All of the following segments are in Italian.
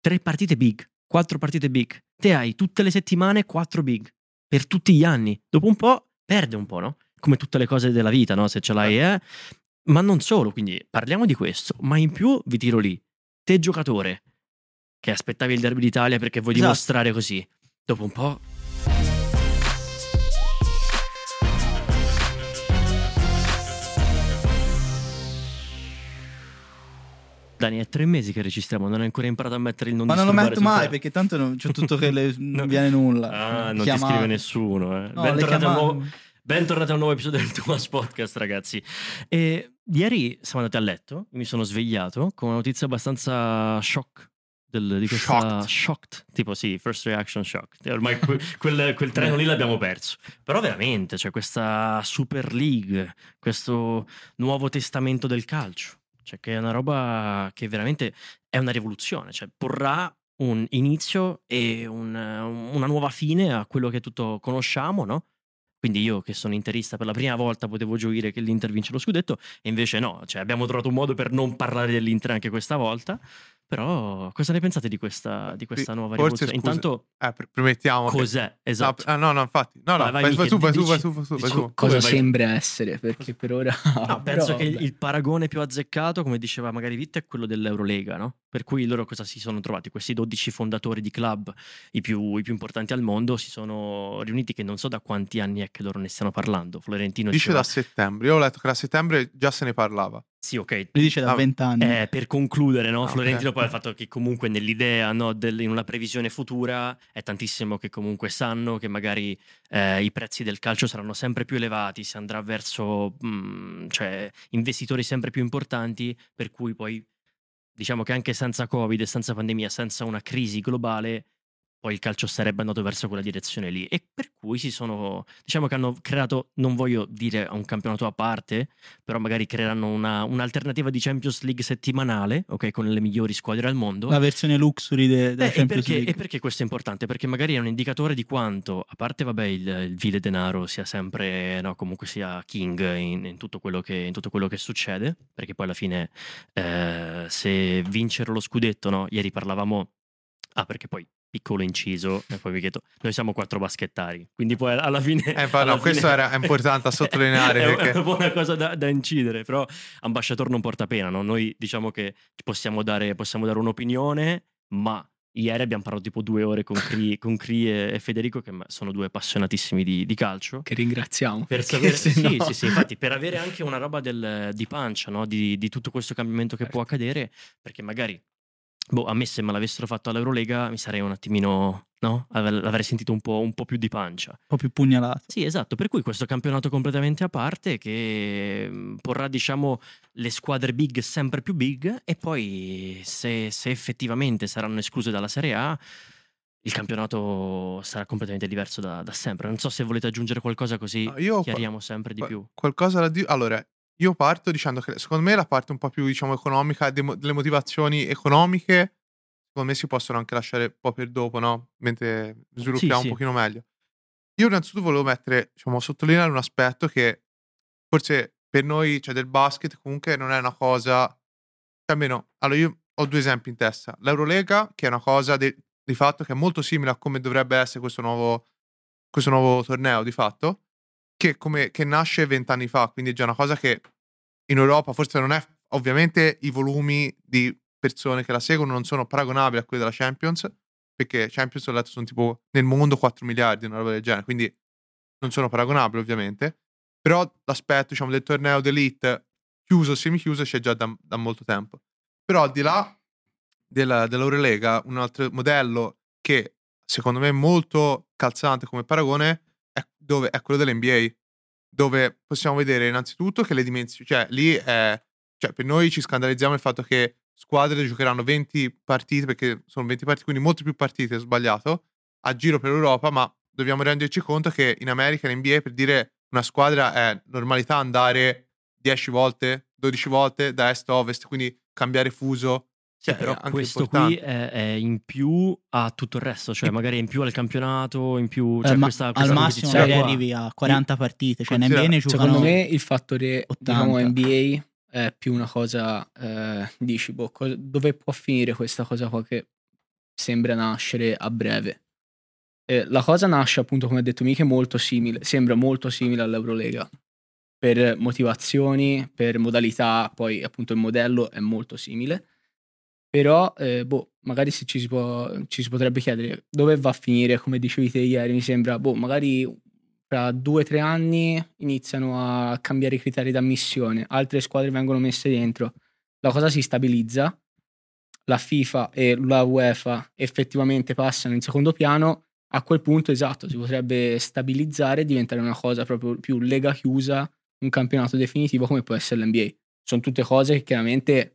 3 partite big, 4 partite big. Te hai tutte le settimane 4 big per tutti gli anni. Dopo un po' perde un po', no? Come tutte le cose della vita, no? Se ce l'hai, ma non solo, quindi parliamo di questo. Ma in più vi tiro lì, te giocatore che aspettavi il derby d'Italia perché vuoi dimostrare così, dopo un po'... Dani, è 3 mesi che registriamo, non hai ancora imparato a mettere il non disturbare. Ma non lo metto mai, perché tanto non c'è tutto che non viene nulla. Non ti scrive nessuno. No, bentornati a un nuovo episodio del Thomas Podcast, ragazzi. E ieri siamo andati a letto, mi sono svegliato con una notizia abbastanza shock. Di questa shocked, tipo sì, first reaction shock. Ormai quel treno lì l'abbiamo perso. Però veramente, c'è questa Super League, questo nuovo testamento del calcio. Cioè che è una roba che veramente è una rivoluzione, cioè porrà un inizio e una nuova fine a quello che tutto conosciamo, no? Quindi io che sono interista per la prima volta potevo gioire che l'Inter vince lo scudetto e invece no, cioè abbiamo trovato un modo per non parlare dell'Inter anche questa volta. Però cosa ne pensate di questa nuova rivoluzione? Intanto premettiamo cos'è? Esatto. No, infatti. No, vai su. Cosa sembra essere? Perché per ora penso che il paragone più azzeccato, come diceva magari Vitta, è quello dell'Eurolega, no? Per cui loro cosa si sono trovati? Questi 12 fondatori di club, i più importanti al mondo, si sono riuniti, che non so da quanti anni è che loro ne stiano parlando. Florentino dice da settembre. Io ho letto che da settembre già se ne parlava. Sì, ok. Lui dice da 20 anni. Per concludere, no? Florentino poi ha fatto che comunque nell'idea, no, in una previsione futura è tantissimo che comunque sanno che magari i prezzi del calcio saranno sempre più elevati, si andrà verso cioè investitori sempre più importanti, per cui poi diciamo che anche senza Covid, senza pandemia, senza una crisi globale, poi il calcio sarebbe andato verso quella direzione lì. E per cui diciamo che hanno creato, non voglio dire un campionato a parte, però magari creeranno un'alternativa di Champions League settimanale, ok, con le migliori squadre al mondo. La versione luxury della Champions League. E perché questo è importante? Perché magari è un indicatore di quanto, a parte vabbè il vile denaro sia sempre, no, comunque sia king in tutto quello che succede, perché poi alla fine se vincere lo scudetto, no, ieri parlavamo, perché poi piccolo inciso, e poi vi chiedo, noi siamo 4 baschettari, quindi poi alla fine... questo era importante a sottolineare. È una buona cosa da incidere, però ambasciatore non porta pena, no? Noi diciamo che possiamo dare un'opinione, ma ieri abbiamo parlato tipo 2 ore con Cri e Federico, che sono 2 appassionatissimi di calcio. Che ringraziamo. Per sapere, sì, infatti, per avere anche una roba di pancia, no? Di tutto questo cambiamento che può accadere, perché magari... a me se me l'avessero fatto all'Eurolega mi sarei un attimino, no? L'avrei sentito un po' più di pancia. Un po' più pugnalato. Sì, esatto, per cui questo campionato completamente a parte che porrà, diciamo, le squadre big sempre più big, e poi se effettivamente saranno escluse dalla Serie A, il campionato sarà completamente diverso da sempre. Non so se volete aggiungere qualcosa, così chiariamo sempre di più. Qualcosa da dire? Allora, io parto dicendo che secondo me la parte un po' più, diciamo, economica, delle motivazioni economiche, secondo me si possono anche lasciare un po' per dopo, no? Mentre sviluppiamo un pochino meglio. Io innanzitutto volevo mettere, diciamo, sottolineare un aspetto che forse per noi, cioè del basket, comunque non è una cosa, cioè almeno, allora io ho 2 esempi in testa. L'Eurolega, che è una cosa di fatto che è molto simile a come dovrebbe essere questo nuovo torneo di fatto, che nasce 20 anni fa, quindi è già una cosa che in Europa forse non è, ovviamente i volumi di persone che la seguono non sono paragonabili a quelli della Champions, perché Champions ho letto sono tipo nel mondo 4 miliardi, una roba del genere, quindi non sono paragonabili ovviamente, però l'aspetto, diciamo, del torneo d'elite chiuso o semichiuso c'è già da molto tempo. Però al di là dell'Eurolega, un altro modello che secondo me è molto calzante come paragone è quello dell'NBA, dove possiamo vedere innanzitutto che le dimensioni, cioè lì cioè per noi ci scandalizziamo il fatto che squadre giocheranno 20 partite, perché sono 20 partite, quindi molte più partite, sbagliato, a giro per Europa, ma dobbiamo renderci conto che in America, in NBA, per dire una squadra è normalità andare 10 volte, 12 volte da est a ovest, quindi cambiare fuso. Sì, però questo qui è in più a tutto il resto, cioè magari è in più al campionato, in più, cioè questa al massimo magari arrivi a 40 partite, cioè in NBA ne giocano. Secondo me il fattore, diciamo, NBA è più una cosa, dici, dove può finire questa cosa qua, che sembra nascere a breve. La cosa nasce appunto, come ha detto Miche, molto simile, sembra molto simile all'Eurolega per motivazioni, per modalità, poi appunto il modello è molto simile, però magari se ci si potrebbe chiedere dove va a finire, come dicevi te ieri, mi sembra, magari tra 2 o 3 anni iniziano a cambiare i criteri d'ammissione, altre squadre vengono messe dentro, la cosa si stabilizza, la FIFA e la UEFA effettivamente passano in secondo piano. A quel punto, esatto, si potrebbe stabilizzare e diventare una cosa proprio più lega chiusa, un campionato definitivo come può essere l'NBA. Sono tutte cose che chiaramente,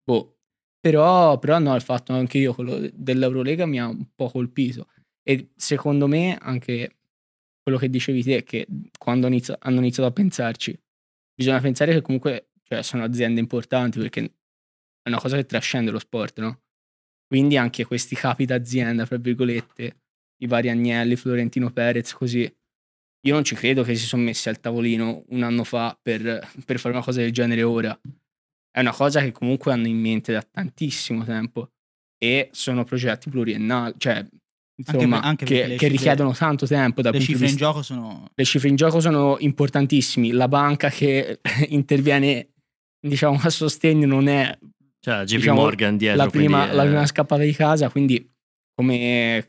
però no, il fatto anche io, quello dell'Eurolega mi ha un po' colpito. E secondo me anche quello che dicevi te, che quando hanno iniziato a pensarci, bisogna pensare che comunque sono aziende importanti, perché è una cosa che trascende lo sport, no? Quindi anche questi capi d'azienda, fra virgolette, i vari Agnelli, Florentino Perez, così, io non ci credo che si sono messi al tavolino un anno fa per fare una cosa del genere ora. È una cosa che comunque hanno in mente da tantissimo tempo e sono progetti pluriennali, cioè insomma, anche che richiedono tanto tempo. Le cifre in gioco sono... Le cifre in gioco sono importantissimi. La banca che interviene, diciamo, a sostegno non è... Cioè, JP Morgan dietro. La prima scappata di casa, quindi come...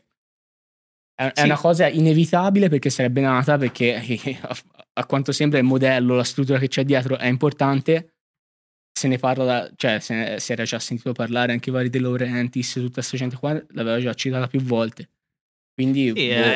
È una cosa inevitabile, perché sarebbe nata, perché a quanto sembra il modello, la struttura che c'è dietro è importante. Se ne parla, si era già sentito parlare, anche i vari De Laurentiis, tutta questa gente qua l'aveva già citata più volte. Quindi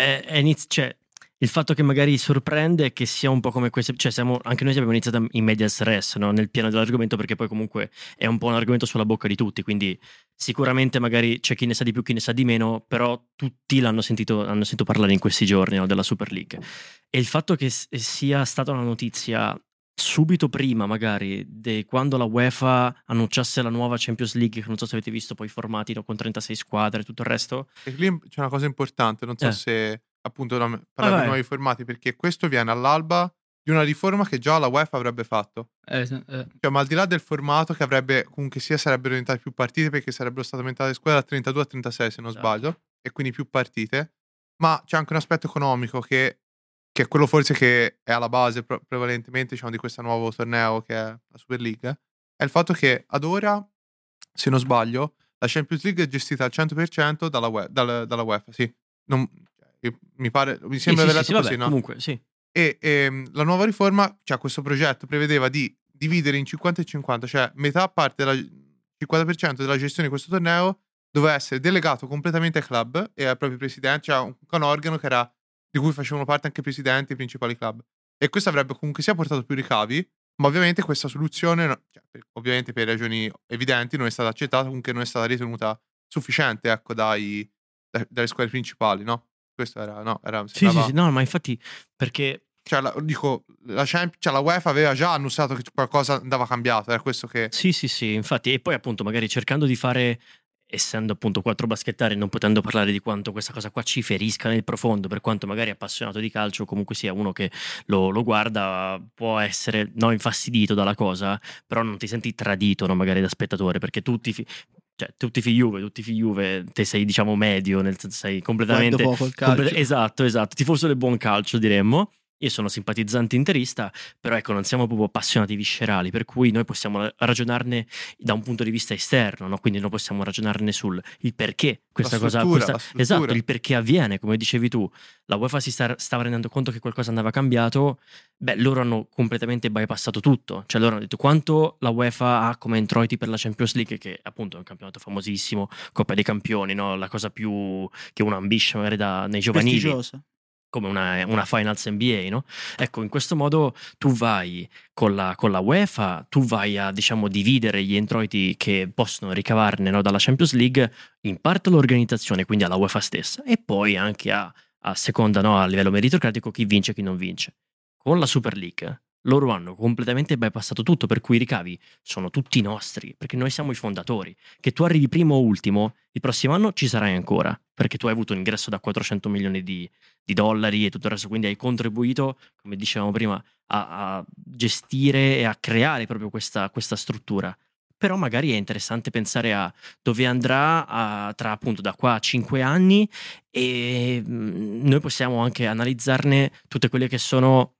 il fatto che magari sorprende è che sia un po' come queste, anche noi abbiamo iniziato in medias res, no? Nel piano dell'argomento, perché poi comunque è un po' un argomento sulla bocca di tutti, quindi sicuramente magari c'è chi ne sa di più, chi ne sa di meno, però tutti hanno sentito parlare in questi giorni, no? Della Super League. E il fatto che sia stata una notizia subito prima magari di quando la UEFA annunciasse la nuova Champions League, che non so se avete visto poi i formati, no? Con 36 squadre e tutto il resto. E lì c'è una cosa importante, non so se appunto parlare di nuovi formati, perché questo viene all'alba di una riforma che già la UEFA avrebbe fatto. Cioè, ma al di là del formato, che avrebbe comunque sarebbero diventate più partite, perché sarebbero state aumentate le squadre da 32 a 36 se non sbaglio, e quindi più partite, ma c'è anche un aspetto economico che è quello forse che è alla base prevalentemente, diciamo, di questo nuovo torneo che è la Super League, è il fatto che ad ora, se non sbaglio, la Champions League è gestita al 100% dalla UEFA, sì. Mi sembra aver letto così, no? Comunque, sì. E la nuova riforma, cioè questo progetto prevedeva di dividere in 50 e 50, cioè metà parte della 50% della gestione di questo torneo doveva essere delegato completamente ai club e ai propri presidenti, cioè un organo che era, di cui facevano parte anche i presidenti e i principali club. E questo avrebbe comunque sia portato più ricavi, ma ovviamente questa soluzione, ovviamente per ragioni evidenti, non è stata accettata, comunque non è stata ritenuta sufficiente, ecco, dalle squadre principali, no? Questo era, no? Sì, no, ma infatti, perché... la UEFA aveva già annunciato che qualcosa andava cambiato, era questo che... Sì, infatti, e poi appunto magari cercando di fare, essendo appunto 4 baschettari, non potendo parlare di quanto questa cosa qua ci ferisca nel profondo, per quanto magari appassionato di calcio, comunque sia uno che lo guarda, può essere infastidito dalla cosa, però non ti senti tradito, no, magari da spettatore, perché tutti tifi Juve, te sei, diciamo, medio, nel senso sei completamente... Poco il calcio. Esatto, tifoso del buon calcio, diremmo. Io sono simpatizzante interista, però ecco, non siamo proprio appassionati viscerali, per cui noi possiamo ragionarne da un punto di vista esterno, no? Quindi noi possiamo ragionarne sul il perché questa cosa... Esatto, il perché avviene, come dicevi tu. La UEFA si stava rendendo conto che qualcosa andava cambiato, loro hanno completamente bypassato tutto, cioè loro hanno detto quanto la UEFA ha come introiti per la Champions League, che appunto è un campionato famosissimo, Coppa dei Campioni, no? La cosa più che uno ambisce magari nei giovanili. Prestigiosa. Come una Finals NBA, no? Ecco, in questo modo tu vai con la UEFA, tu vai a, diciamo, dividere gli introiti che possono ricavarne, no, dalla Champions League, in parte all'organizzazione, quindi alla UEFA stessa, e poi anche a seconda, no, a livello meritocratico, chi vince e chi non vince. Con la Super League loro hanno completamente bypassato tutto, per cui i ricavi sono tutti nostri, perché noi siamo i fondatori. Che tu arrivi primo o ultimo, il prossimo anno ci sarai ancora, perché tu hai avuto un ingresso da 400 milioni di dollari e tutto il resto, quindi hai contribuito, come dicevamo prima, a gestire e a creare proprio questa struttura. però magari è interessante pensare a dove andrà tra appunto da qua a 5 anni, e noi possiamo anche analizzarne tutte quelle che sono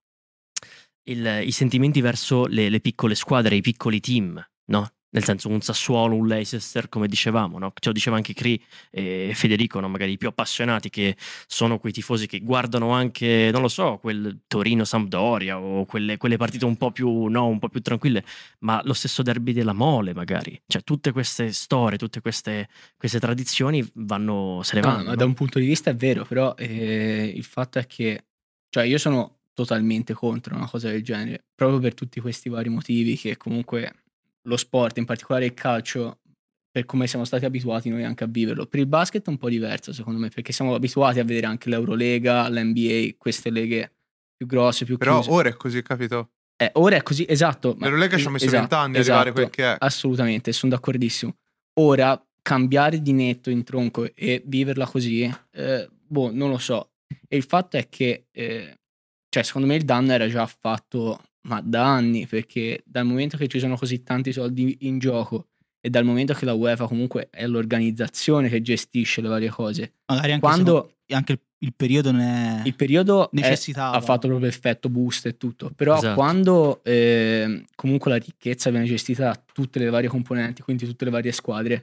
i sentimenti verso le piccole squadre, i piccoli team, no? Nel senso, un Sassuolo, un Leicester, come dicevamo, no? Ce lo diceva anche Cri e Federico, no? Magari i più appassionati, che sono quei tifosi che guardano anche, non lo so, quel Torino-Sampdoria o quelle partite un po' più tranquille, ma lo stesso derby della Mole, magari. Cioè, tutte queste storie, tutte queste tradizioni se ne vanno. Ma da un punto di vista è vero, però il fatto è che, cioè, io sono totalmente contro una cosa del genere, proprio per tutti questi vari motivi, che comunque lo sport, in particolare il calcio, per come siamo stati abituati noi anche a viverlo. Per il basket è un po' diverso, secondo me, perché siamo abituati a vedere anche l'Eurolega, l'NBA, queste leghe più grosse, più Però chiuse. ora è così, capito? Ora è così, esatto. L'Eurolega ci ha messo 20 anni a arrivare quel che è. Assolutamente, sono d'accordissimo. Ora, cambiare di netto in tronco e viverla così, non lo so. E il fatto è che, cioè, secondo me il danno era già fatto, ma da anni, perché dal momento che ci sono così tanti soldi in gioco e dal momento che la UEFA comunque è l'organizzazione che gestisce le varie cose, magari anche quando anche il periodo non è il periodo necessitava. ha fatto proprio effetto boost e tutto, però Esatto. quando comunque la ricchezza viene gestita da tutte le varie componenti, quindi tutte le varie squadre,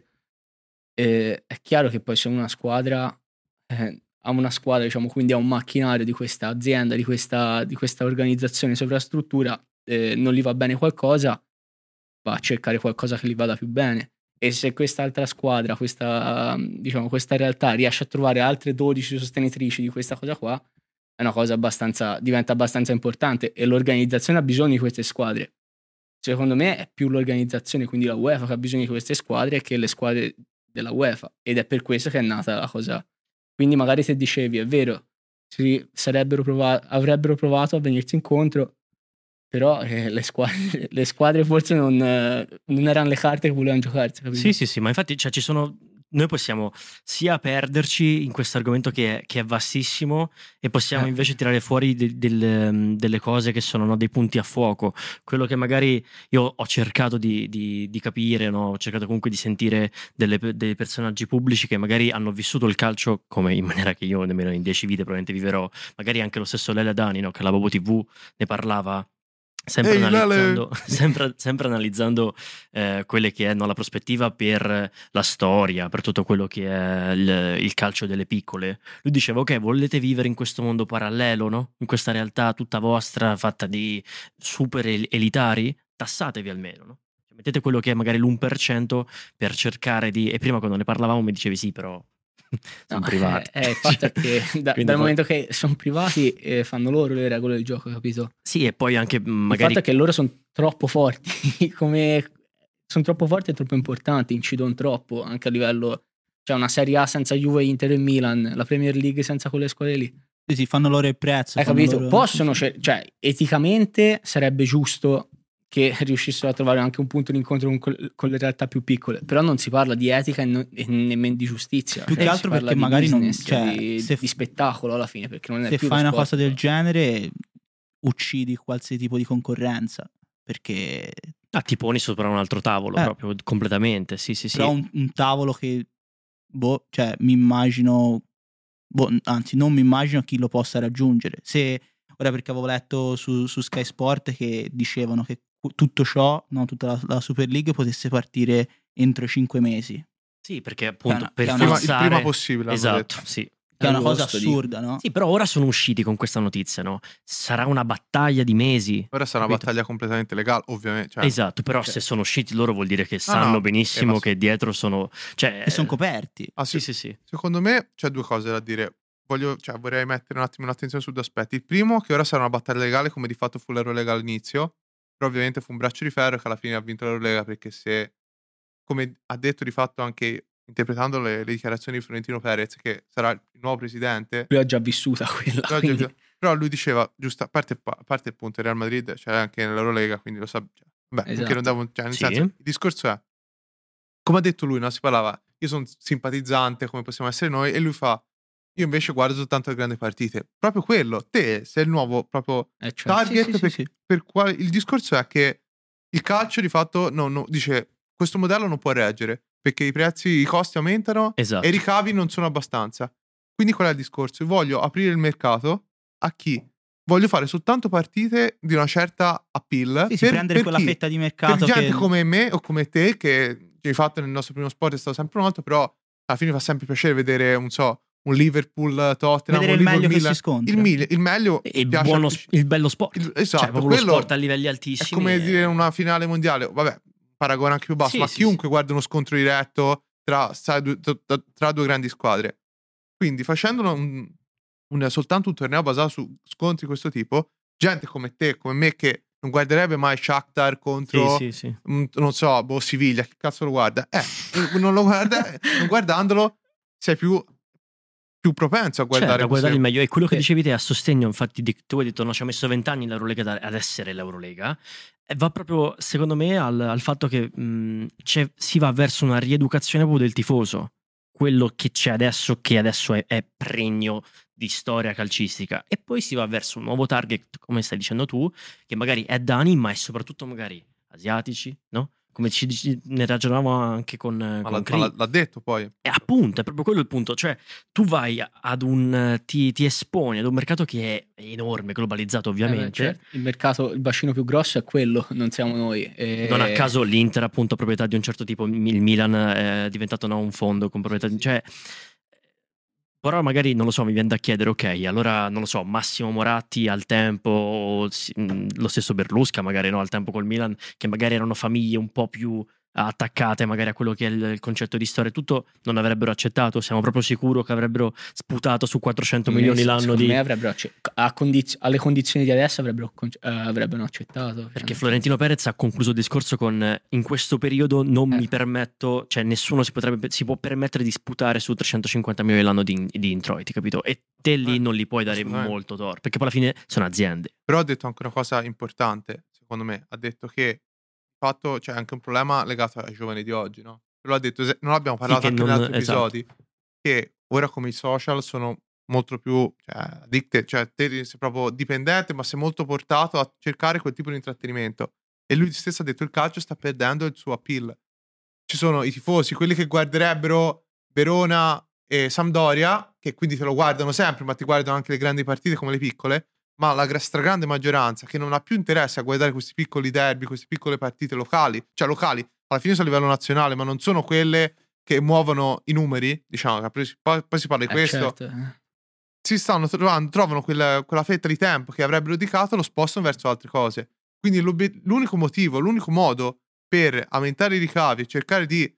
è chiaro che poi se una squadra ha una squadra, diciamo, quindi ha un macchinario di questa azienda, di questa organizzazione, sovrastruttura, non gli va bene qualcosa, va a cercare qualcosa che gli vada più bene. E se quest'altra squadra, questa realtà riesce a trovare altre 12 sostenitrici di questa cosa qua, è una cosa diventa abbastanza importante, e l'organizzazione ha bisogno di queste squadre. Secondo me è più l'organizzazione, quindi la UEFA, che ha bisogno di queste squadre che le squadre della UEFA, ed è per questo che è nata la cosa. Quindi magari se dicevi, è vero, avrebbero provato a venirsi incontro, però le squadre forse non erano le carte che volevano giocarsi, capito? Sì, ma infatti, cioè, noi possiamo sia perderci in questo argomento che è vastissimo, e possiamo invece tirare fuori delle cose che sono, dei punti a fuoco. Quello che magari io ho cercato di capire, no? Ho cercato comunque di sentire dei personaggi pubblici che magari hanno vissuto il calcio come in maniera che io nemmeno in 10 vite probabilmente vivrò. Magari anche lo stesso Lele Dani, no? Che alla Bobo TV ne parlava, sempre analizzando quelle che è, no, la prospettiva per la storia, per tutto quello che è il calcio delle piccole. Lui diceva: ok, volete vivere in questo mondo parallelo, no? In questa realtà tutta vostra, fatta di super elitari? Tassatevi almeno, no? Mettete quello che è magari l'1% per cercare di... E prima quando ne parlavamo mi dicevi sì, però sono privati. Il fatto è che dal momento che sono privati, fanno loro le regole del gioco, capito? Sì, e poi anche magari... Il fatto è che loro sono troppo forti, sono troppo forti e troppo importanti, incidono troppo anche a livello... Cioè una Serie A senza Juve, Inter e Milan, la Premier League senza quelle squadre lì. Sì, fanno loro il prezzo. Hai capito? Loro... Possono, cioè eticamente sarebbe giusto che riuscissero a trovare anche un punto di incontro con le realtà più piccole, però non si parla di etica e nemmeno di giustizia. Più che altro perché magari business, non, cioè, di spettacolo alla fine, perché non è se più fai lo una sport, cosa del genere uccidi qualsiasi tipo di concorrenza, perché ti poni sopra un altro tavolo proprio completamente. Sì. Però un tavolo che cioè mi immagino, anzi non mi immagino chi lo possa raggiungere. Se ora, perché avevo letto su Sky Sport che dicevano che tutto ciò, no, tutta la Super League potesse partire entro 5 mesi. Sì, perché appunto per il prima possibile. Esatto, sì. Che è una cosa assurda, no? Sì, però ora sono usciti con questa notizia, no? Sarà una battaglia di mesi. Ora sarà una battaglia completamente legale, ovviamente. Cioè, esatto, però se sono usciti loro vuol dire che sanno benissimo che dietro sono... Cioè, e sono coperti. Sì. Secondo me c'è due cose da dire. Vorrei mettere un attimo un'attenzione su due aspetti. Il primo, che ora sarà una battaglia legale come di fatto fu l'Eurolega all'inizio, però ovviamente fu un braccio di ferro che alla fine ha vinto l'Eurolega, perché se, come ha detto di fatto anche interpretando le dichiarazioni di Florentino Perez, che sarà il nuovo presidente. Lui ha già vissuta quella. Però lui diceva, giusto, a parte il punto, il Real Madrid c'era anche nell'Eurolega, quindi lo sa. Esatto. Non devo, nel senso, il discorso è, come ha detto lui, no? Si parlava, io sono simpatizzante come possiamo essere noi, e lui fa, io invece guardo soltanto le grandi partite. Proprio quello, te sei il nuovo proprio target. Sì. Per quale, il discorso è che il calcio di fatto dice, questo modello non può reggere, perché i costi aumentano Esatto. e i ricavi non sono abbastanza. Quindi qual è il discorso? Io voglio aprire il mercato a chi? Voglio fare soltanto partite di una certa appeal. Sì, prendere quella fetta di mercato. Per gente come me o come te, che hai fatto nel nostro primo sport è stato sempre un altro, però alla fine fa sempre piacere vedere, un Liverpool, Tottenham, vedere un il meglio Milan, che si scontra. il meglio il bello sport. Esatto, cioè, proprio lo sport a livelli altissimi. È come dire una finale mondiale. Vabbè, paragone anche più basso, ma chiunque guarda uno scontro diretto tra due grandi squadre. Quindi facendolo soltanto un torneo basato su scontri di questo tipo, gente come te, come me, che non guarderebbe mai Shakhtar contro non so, Siviglia, che cazzo lo guarda? Non lo guarda, non guardandolo sei più propenso a guardare, a guardare il meglio. E quello che dicevi te a sostegno, infatti tu hai detto no, ci ha messo 20 anni l'Eurolega ad essere l'Eurolega, e va proprio secondo me al fatto che si va verso una rieducazione proprio del tifoso, quello che c'è adesso, che adesso è pregno di storia calcistica, e poi si va verso un nuovo target, come stai dicendo tu, che magari è da anni, ma è soprattutto magari asiatici, no? Come ne ragionavamo anche con l'ha detto poi. E appunto, è proprio quello il punto. Cioè, tu vai ti esponi ad un mercato che è enorme, globalizzato ovviamente. Certo. Il bacino più grosso è quello, non siamo noi. Non a caso l'Inter, appunto, proprietà di un certo tipo, il Milan è diventato un fondo con proprietà di... Cioè, però magari, non lo so, mi viene da chiedere, ok, allora, non lo so, Massimo Moratti al tempo, o lo stesso Berlusca magari, no, al tempo col Milan, che magari erano famiglie un po' più attaccate magari a quello che è il concetto di storia, tutto non avrebbero accettato. Siamo proprio sicuri che avrebbero sputato su 400 milioni l'anno di... me avrebbero alle condizioni di adesso avrebbero accettato, perché Florentino Perez ha concluso il discorso con in questo periodo non mi permetto, cioè nessuno si può permettere di sputare su 350 milioni l'anno di introiti, capito? E te lì non li puoi dare molto torto, perché poi alla fine sono aziende. Però ha detto anche una cosa importante, secondo me, ha detto che fatto c'è anche un problema legato ai giovani di oggi, no? Però ha detto, non abbiamo parlato anche in altri episodi, che ora come i social sono molto più addicted, cioè te sei proprio dipendente, ma sei molto portato a cercare quel tipo di intrattenimento. E lui stesso ha detto il calcio sta perdendo il suo appeal. Ci sono i tifosi, quelli che guarderebbero Verona e Sampdoria, che quindi te lo guardano sempre, ma ti guardano anche le grandi partite come le piccole, ma la stragrande maggioranza che non ha più interesse a guardare questi piccoli derby, queste piccole partite locali, cioè locali, alla fine sono a livello nazionale, ma non sono quelle che muovono i numeri, diciamo, poi si parla di questo, certo. Si stanno trovano quella fetta di tempo che avrebbero dedicato, lo spostano verso altre cose. Quindi l'unico motivo, l'unico modo per aumentare i ricavi e cercare di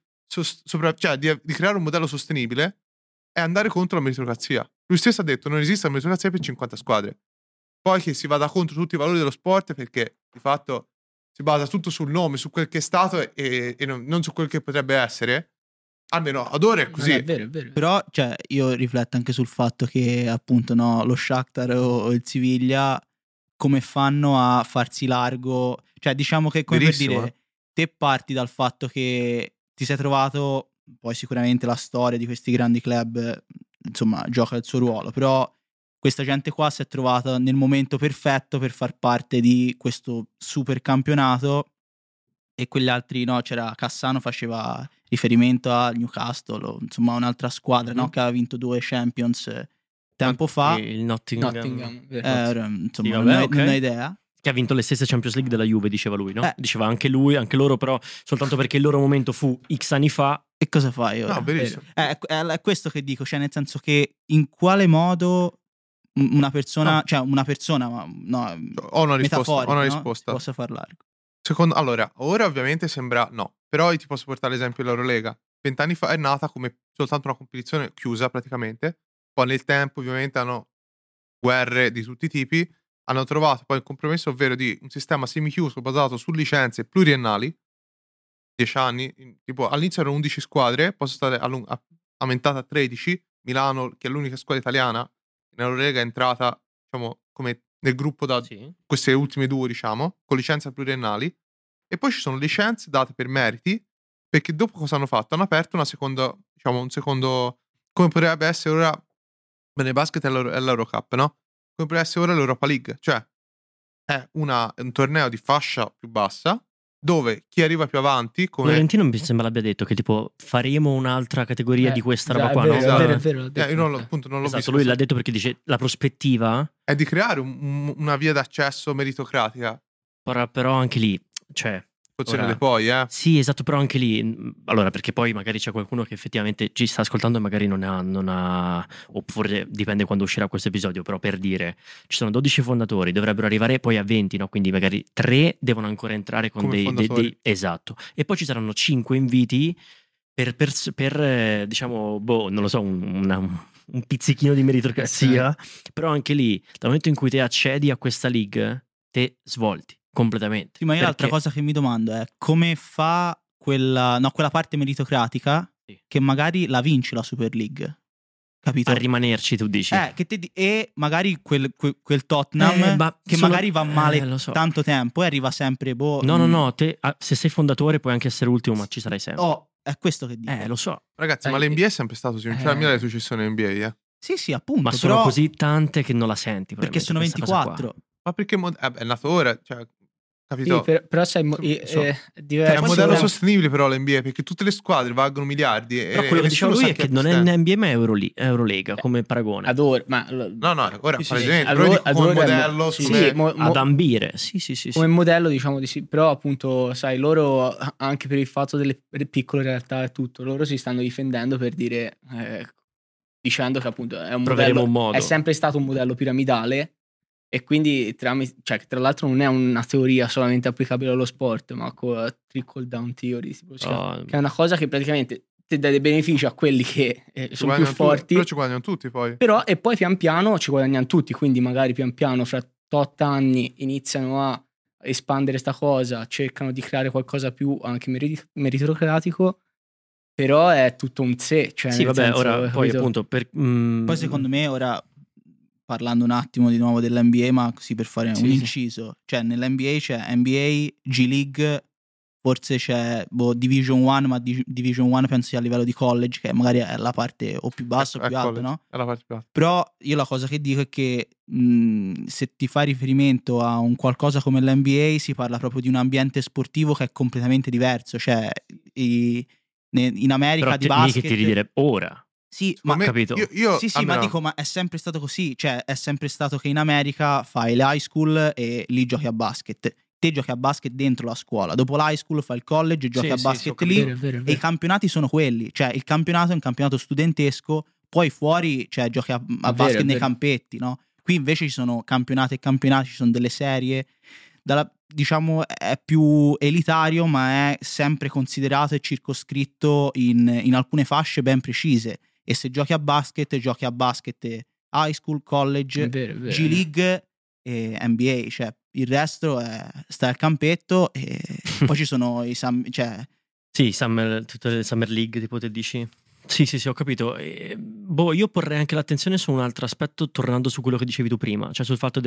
creare un modello sostenibile è andare contro la meritocrazia. Lui stesso ha detto non esiste la meritocrazia per 50 squadre. Poi che si vada contro tutti i valori dello sport, perché di fatto si basa tutto sul nome, su quel che è stato e non su quel che potrebbe essere. Almeno ad ora è così. È vero. Però io rifletto anche sul fatto che appunto lo Shakhtar o il Siviglia come fanno a farsi largo, cioè diciamo che come Verissimo, per dire te parti dal fatto che ti sei trovato, poi sicuramente la storia di questi grandi club insomma gioca il suo ruolo, però questa gente qua si è trovata nel momento perfetto per far parte di questo super campionato, e quegli altri c'era Cassano, faceva riferimento a Newcastle o insomma un'altra squadra che aveva vinto 2 Champions tempo fa, il Nottingham. Insomma non ho idea, che ha vinto le stesse Champions League della Juve, diceva lui, no? Diceva anche lui, anche loro, però soltanto perché il loro momento fu X anni fa. E cosa fai ora? No, benissimo. È questo che dico, cioè nel senso che in quale modo una persona, ho una risposta, possa far largo. Allora, ora ovviamente sembra no, però io ti posso portare l'esempio dell'Eurolega. 20 anni fa è nata come soltanto una competizione chiusa praticamente, poi nel tempo ovviamente hanno guerre di tutti i tipi, hanno trovato poi il compromesso, ovvero di un sistema semichiuso basato su licenze pluriennali, 10 anni, tipo all'inizio erano 11 squadre, poi sono state aumentate a 13, Milano, che è l'unica squadra italiana in Eurolega, è entrata, diciamo, come nel gruppo da queste ultime 2, diciamo, con licenze pluriennali, e poi ci sono licenze date per meriti, perché dopo cosa hanno fatto? Hanno aperto una seconda, diciamo, un secondo, come potrebbe essere ora, nel basket è l'Eurocup, no? Come potrebbe essere ora l'Europa League, cioè è un torneo di fascia più bassa, dove chi arriva più avanti, come Florentino mi sembra l'abbia detto che tipo faremo un'altra categoria di questa roba qua, no? È vero, l'ho detto. io appunto non l'ho Esatto, visto. lui l'ha detto perché dice la prospettiva È di creare una via d'accesso meritocratica. però anche lì, cioè Pozione poi, Sì, esatto, però anche lì, allora, perché poi magari c'è qualcuno che effettivamente ci sta ascoltando e magari non ha, oppure dipende quando uscirà questo episodio, però per dire, ci sono 12 fondatori, dovrebbero arrivare poi a 20, no? Quindi magari 3 devono ancora entrare con Come fondatori. esatto, e poi ci saranno 5 inviti per diciamo, non lo so, un pizzichino di meritocrazia, però anche lì, dal momento in cui te accedi a questa league, te svolti completamente. Sì, ma io l'altra cosa che mi domando è come fa quella parte meritocratica che magari la vince la Super League, capito? A rimanerci, tu dici. E magari quel Tottenham che magari va male tanto tempo e arriva sempre No, te se sei fondatore puoi anche essere ultimo, ma ci sarai sempre. È questo che dico. Lo so. Ragazzi, ma l'NBA è sempre stato così, non c'è la mia tu ci sono NBA, Sì, appunto. Ma sono così tante che non la senti. Perché sono 24. Ma perché è nato ora, cioè, capito? Sì, però sai, È diverso. un modello sostenibile però l'NBA, perché tutte le squadre valgono miliardi. Però quello che diceva lui è che non è NBA ma Eurolega come paragone. Ad ora, ma no, ora come modello ad ambire. Sì. Come modello diciamo di sì, però appunto sai, loro anche per il fatto delle piccole realtà e tutto, loro si stanno difendendo per dire dicendo che appunto è un modello, è sempre stato un modello piramidale. E quindi tra l'altro non è una teoria solamente applicabile allo sport, ma con trickle down theory, che è una cosa che praticamente ti dà dei benefici a quelli che sono più forti. Però ci guadagnano tutti poi. E poi pian piano ci guadagnano tutti, quindi magari pian piano fra 8 anni iniziano a espandere sta cosa, cercano di creare qualcosa più anche meritocratico, però è tutto un sé. Cioè sì, vabbè, senso, ora poi appunto poi secondo me ora parlando un attimo di nuovo dell'NBA, ma così per fare un inciso, cioè nell'NBA c'è NBA, G League, forse c'è Division 1, ma Division 1 penso sia a livello di college, che magari è la parte o più bassa o più alta, no? È la parte più alta. Però io la cosa che dico è che se ti fai riferimento a un qualcosa come l'NBA si parla proprio di un ambiente sportivo che è completamente diverso, cioè in America però di basket... che ti ridere ora. Sì, ma capito. Ma dico, ma è sempre stato così, cioè è sempre stato che in America fai l'high school e lì giochi a basket. Te giochi a basket dentro la scuola, dopo l'high school fai il college e giochi a basket lì. Vero. E i campionati sono quelli, cioè il campionato è un campionato studentesco, poi fuori cioè giochi a basket nei campetti, no? Qui invece ci sono campionati e campionati, ci sono delle serie. Diciamo è più elitario, ma è sempre considerato e circoscritto in alcune fasce ben precise. E se giochi a basket high school, college, G League e NBA, cioè il resto sta al campetto e poi ci sono i tutte le Summer League, tipo te dici? Sì, ho capito. Io porrei anche l'attenzione su un altro aspetto, tornando su quello che dicevi tu prima, cioè sul fatto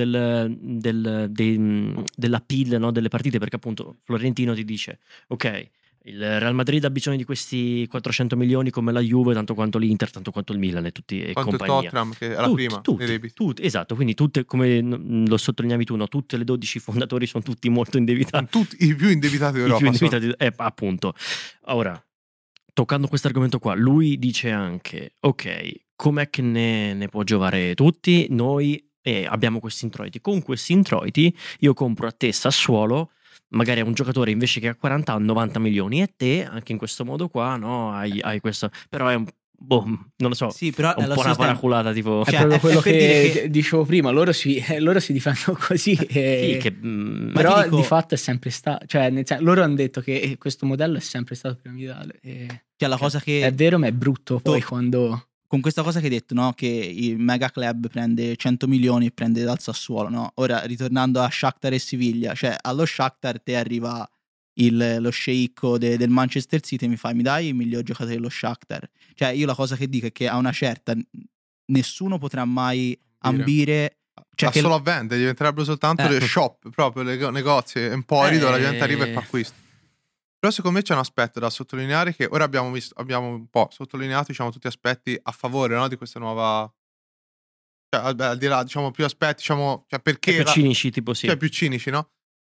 dell'appeal, no, delle partite, perché appunto Florentino ti dice, ok, il Real Madrid ha bisogno di questi 400 milioni come la Juve, tanto quanto l'Inter, tanto quanto il Milan e tutti e quanto compagnia. Il Tottenham che è la prima nei debiti. Esatto, quindi tutte, come lo sottolineavi tu, no, tutte le 12 fondatori sono tutti molto indebitati. Sono tutti i più indebitati d'Europa. Appunto. Ora, toccando questo argomento qua, lui dice anche, ok, com'è che ne può giovare tutti? Noi abbiamo questi introiti. Con questi introiti io compro a te Sassuolo, magari a un giocatore invece che a 40 ha 90 milioni e te anche in questo modo qua, no? Hai questo, però è un non lo so, sì, però un po' una paraculata, tipo è proprio quello che dicevo prima, loro si difendono così però di fatto è sempre stato, cioè loro hanno detto che questo modello è sempre stato piramidale cioè la cosa che è vero, ma è brutto poi quando con questa cosa che hai detto, no? Che il mega club prende 100 milioni e prende dal Sassuolo, no? Ora ritornando a Shakhtar e Siviglia, cioè allo Shakhtar te arriva lo sceicco del Manchester City e mi dai il miglior giocatore dello Shakhtar. Cioè io la cosa che dico è che a una certa nessuno potrà mai ambire, cioè solo a vendere, diventerebbero soltanto le shop, proprio negozi, empori dove la gente arriva e fa acquisti. Però secondo me c'è un aspetto da sottolineare, che ora abbiamo un po' sottolineato, diciamo, tutti aspetti a favore, no, di questa nuova, cioè al di là, diciamo, più aspetti, diciamo, cioè perché più cinici, tipo sì. Cioè più cinici, no?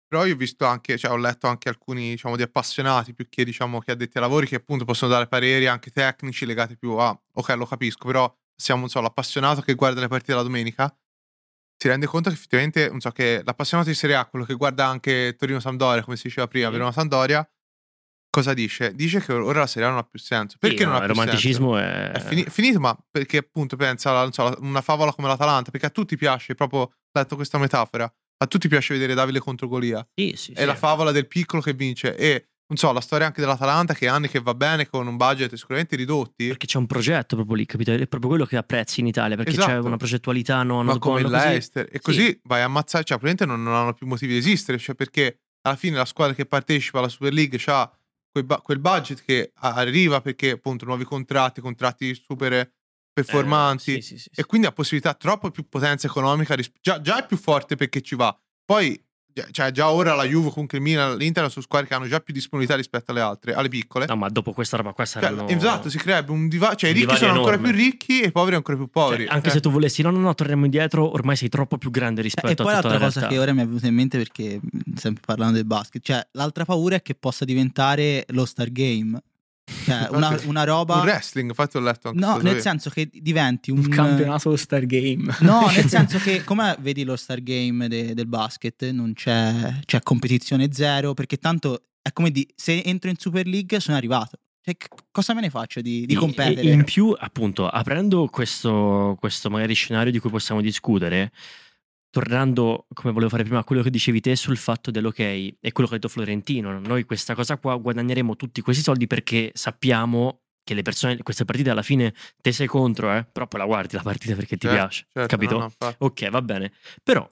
Però io ho visto anche, cioè ho letto anche alcuni, diciamo, di appassionati più che, diciamo, che addetti ai lavori, che appunto possono dare pareri anche tecnici legati più a, ok, lo capisco, però siamo, non so, l'appassionato che guarda le partite la domenica, si rende conto che effettivamente, non so, che l'appassionato di Serie A, quello che guarda anche Torino-Sampdoria, come si diceva prima, Verona-Sampdoria, cosa dice? Dice che ora la Serie A non ha più senso. Perché non ha più romanticismo senso? È finito, ma perché appunto pensa non so, una favola come l'Atalanta, perché a tutti piace, proprio ho letto questa metafora, a tutti piace vedere Davide contro Golia. Sì, è la favola del piccolo che vince, e non so, la storia anche dell'Atalanta che anni che va bene con un budget sicuramente ridotti. Perché c'è un progetto proprio lì, capito? È proprio quello che apprezzi in Italia, perché c'è una progettualità ma come il Leicester, e così vai a ammazzare, cioè probabilmente non hanno più motivi di esistere, cioè perché alla fine la squadra che partecipa alla Super League c'ha quel budget che arriva perché appunto nuovi contratti super performanti, e quindi ha possibilità troppo più potenza economica, già è più forte perché ci va. Poi cioè già ora la Juve, comunque il Milan, l'Inter sono squadre che hanno già più disponibilità rispetto alle altre, alle piccole. No, ma dopo questa roba qua saranno... esatto, si creerebbe un divario, cioè i ricchi sono ancora più ricchi e i poveri ancora più poveri. Cioè, anche se tu volessi no, torniamo indietro, ormai sei troppo più grande rispetto a tutta la realtà. E poi l'altra cosa che ora mi è venuta in mente, perché sempre parlando del basket, cioè l'altra paura è che possa diventare lo Star Game. Cioè una roba, un wrestling, infatti ho letto anche no, nel senso che diventi un campionato lo Star Game. No, nel senso che come vedi lo Star Game del basket, non c'è competizione zero, perché tanto è come se entro in Super League sono arrivato, cioè, cosa me ne faccio di competere? In più, appunto, aprendo questo magari scenario di cui possiamo discutere, tornando, come volevo fare prima, a quello che dicevi te sul fatto dell'ok, e quello che ha detto Florentino, noi questa cosa qua guadagneremo tutti questi soldi perché sappiamo che le persone, queste partite alla fine te sei contro, però poi la guardi la partita perché ti piace, capito? No, ok, va bene. Però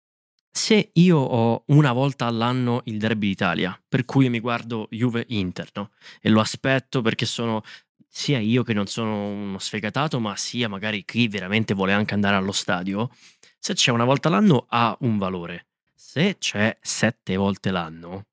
se io ho una volta all'anno il Derby d'Italia, per cui mi guardo Juve-Inter, no? E lo aspetto perché sono sia io che non sono uno sfegatato, ma sia magari chi veramente vuole anche andare allo stadio, se c'è una volta l'anno ha un valore. Se c'è 7 volte l'anno,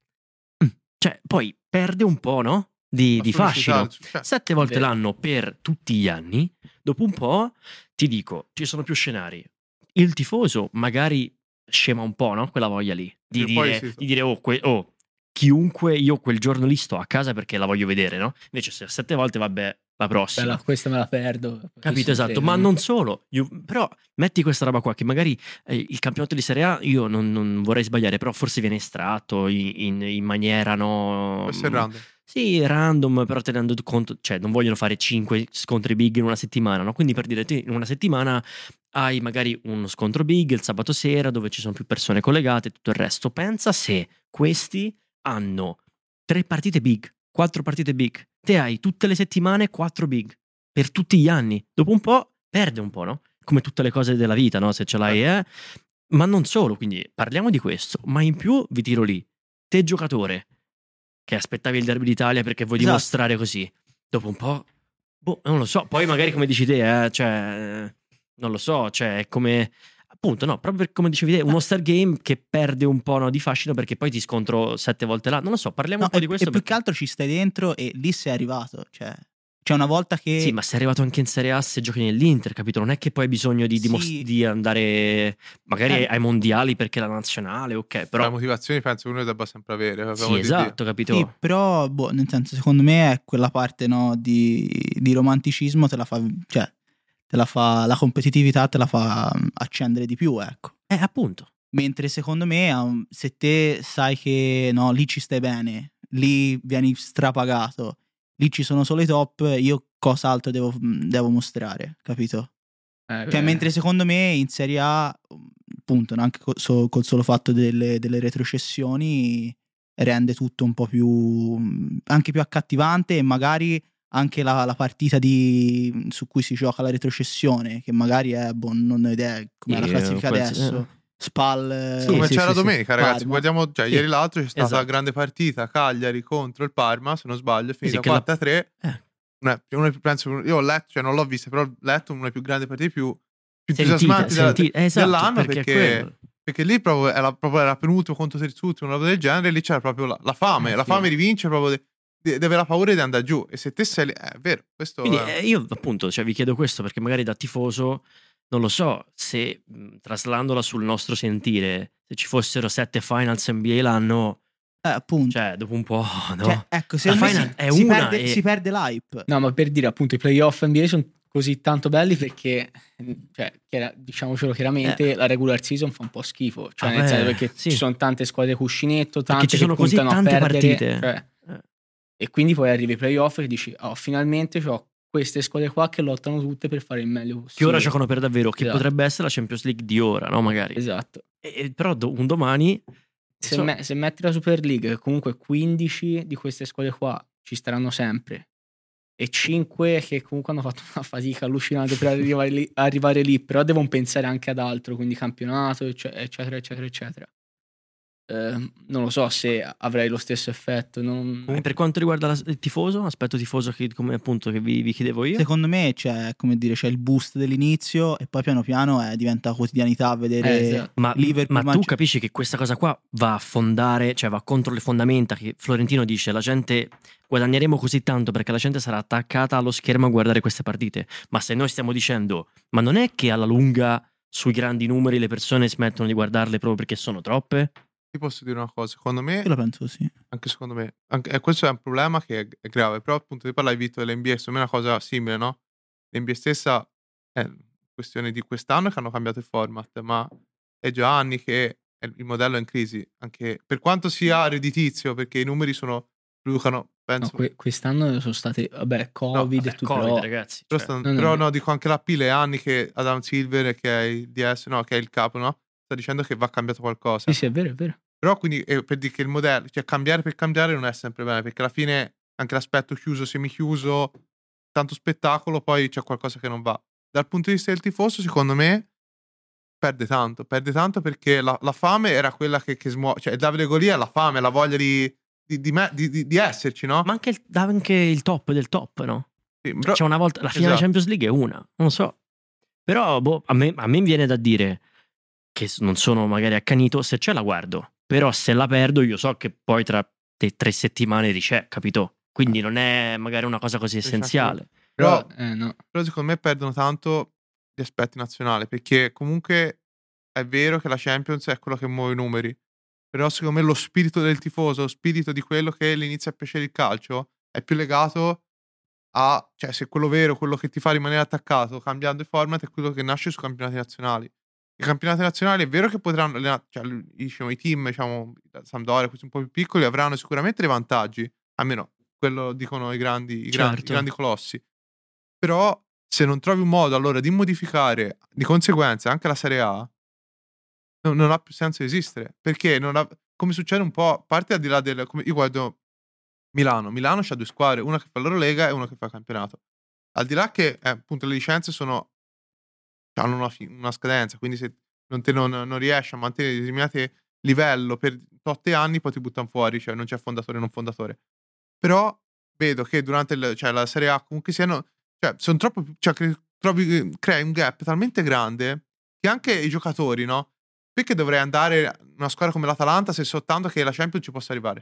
cioè poi perde un po', no? Di fascino. 7 volte l'anno per tutti gli anni, dopo un po' ti dico, ci sono più scenari. Il tifoso magari scema un po', no? Quella voglia lì di dire chiunque, io quel giorno lì sto a casa perché la voglio vedere, no? Invece se 7 volte, vabbè, la prossima. Bella, questa me la perdo. Capito, esatto, ma non solo. Però metti questa roba qua, che magari il campionato di Serie A, io non vorrei sbagliare, però forse viene estratto in maniera, no... Questo è random. Sì, random, però tenendo conto, cioè non vogliono fare 5 scontri big in una settimana, no? Quindi per dire, te in una settimana hai magari uno scontro big il sabato sera dove ci sono più persone collegate e tutto il resto. Pensa se questi hanno 3 partite big, 4 partite big. Te hai tutte le settimane 4 big per tutti gli anni. Dopo un po' perde un po', no? Come tutte le cose della vita, no? Se ce l'hai, Ma non solo, quindi parliamo di questo. Ma in più vi tiro lì, te giocatore che aspettavi il Derby d'Italia perché vuoi dimostrare così. Dopo un po', non lo so. Poi magari come dici te, cioè, non lo so, cioè è come... Appunto, no, proprio per, come dicevi te, uno Star Game che perde un po', no, di fascino perché poi ti scontro 7 volte l'anno. Non lo so, parliamo un po' di questo. E più che altro ci stai dentro e lì sei arrivato, cioè una volta che... Sì, ma sei arrivato anche in Serie A se giochi nell'Inter, capito? Non è che poi hai bisogno di andare magari ai mondiali perché la nazionale, ok, però... Le motivazioni penso uno debba sempre avere. Sì, esatto, capito? Sì, però, nel senso, secondo me è quella parte, no, di romanticismo te la fa... Cioè, la competitività te la fa accendere di più, ecco. Appunto. Mentre secondo me se te sai che no, lì ci stai bene, lì vieni strapagato, lì ci sono solo i top, io cosa altro devo mostrare, capito? Cioè, mentre secondo me in Serie A, appunto, anche col solo fatto delle retrocessioni rende tutto un po' anche più accattivante, e magari anche la partita su cui si gioca la retrocessione, che magari è, non ho idea come la classifica adesso, Spal, come c'era domenica, ragazzi, Parma. Guardiamo, cioè, ieri l'altro c'è stata la grande partita Cagliari contro il Parma, se non sbaglio, è finita 4-3. Penso, io ho letto, cioè non l'ho vista, però ho letto una delle più grandi partite, più entusiasmanti dell'anno, perché lì proprio era penultimo contro terzultimo, una roba del genere, lì c'era proprio la fame, la fame di vincere, proprio di avere la paura di andare giù, e se te sei lì, è vero, questo. Quindi io appunto, cioè, vi chiedo questo perché magari da tifoso non lo so, se traslandola sul nostro sentire, se ci fossero 7 finals NBA l'anno, appunto. cioè dopo un po', no? Cioè, ecco, se si perde l'hype. No, ma per dire, appunto, i playoff NBA sono così tanto belli perché, cioè, diciamocelo chiaramente, la regular season fa un po' schifo. Cioè, nel senso, perché ci sono tante squadre cuscinetto, tante ci sono che così puntano tante a perdere, partite. Cioè, e quindi poi arrivi ai playoff e dici, finalmente ho queste squadre qua che lottano tutte per fare il meglio possibile. Che ora giocano per davvero, che esatto. potrebbe essere la Champions League di ora, no? Magari. Esatto. Però un domani... Se metti la Super League, comunque 15 di queste squadre qua ci staranno sempre. E 5 che comunque hanno fatto una fatica allucinante per arrivare lì, però devono pensare anche ad altro, quindi campionato, eccetera, eccetera, eccetera. Non lo so se avrei lo stesso effetto. E per quanto riguarda il tifoso, aspetto tifoso che, come appunto che vi chiedevo io, secondo me c'è, come dire, c'è il boost dell'inizio e poi piano piano diventa quotidianità vedere esatto. Liverpool. Ma tu capisci che questa cosa qua va a fondare, cioè va contro le fondamenta, che Florentino dice la gente guadagneremo così tanto perché la gente sarà attaccata allo schermo a guardare queste partite. Ma se noi stiamo dicendo, ma non è che alla lunga sui grandi numeri le persone smettono di guardarle proprio perché sono troppe? Ti posso dire una cosa, secondo me, io la penso sì. Anche secondo me, questo è un problema che è grave, però appunto tu parlavi Vito dell'NBA, secondo me è una cosa simile, no? L'NBA stessa è questione di quest'anno che hanno cambiato il format, ma è già anni che il modello è in crisi, anche per quanto sia redditizio, perché i numeri producono, penso... No, quest'anno sono state, Covid e tutto. Covid, ragazzi. Però no, dico anche la pile anni che Adam Silver, che è il DS, no, che è il capo, no? Sta dicendo che va cambiato qualcosa. Sì, è vero, è vero. Però quindi per dire che il modello, cioè cambiare per cambiare non è sempre bene, perché alla fine anche l'aspetto chiuso, semichiuso, tanto spettacolo, poi c'è qualcosa che non va. Dal punto di vista del tifoso, secondo me, perde tanto perché la fame era quella che smuove, cioè Davide Golia, la fame, la voglia di esserci, no? Ma anche il top del top, no? Sì, c'è una volta, la finale Champions League è una, non so. Però a me viene da dire che non sono magari accanito, se c'è la guardo, però se la perdo io so che poi tra 3 settimane c'è, capito? Quindi non è magari una cosa così essenziale. Però, no. Però secondo me perdono tanto gli aspetti nazionali, perché comunque è vero che la Champions è quello che muove i numeri, però secondo me lo spirito del tifoso, lo spirito di quello che gli inizia a piacere il calcio è più legato a, cioè se quello vero, quello che ti fa rimanere attaccato cambiando il format è quello che nasce sui campionati nazionali. I campionati nazionali è vero che potranno, cioè, diciamo, i team, diciamo, Sampdoria, questi un po' più piccoli, avranno sicuramente dei vantaggi, almeno quello dicono i grandi colossi. Però se non trovi un modo allora di modificare di conseguenza anche la Serie A, non ha più senso esistere, perché come succede un po', parte al di là come io guardo Milano c'ha 2 squadre, una che fa l'Eurolega e una che fa il campionato. Al di là che appunto le licenze hanno una scadenza, quindi se non riesci a mantenere determinato livello per 8 anni poi ti buttano fuori, cioè non c'è fondatore non fondatore. Però vedo che durante la Serie A comunque sono troppo, cioè crei un gap talmente grande che anche i giocatori, no? Perché dovrei andare in una squadra come l'Atalanta se so tanto che la Champions ci possa arrivare?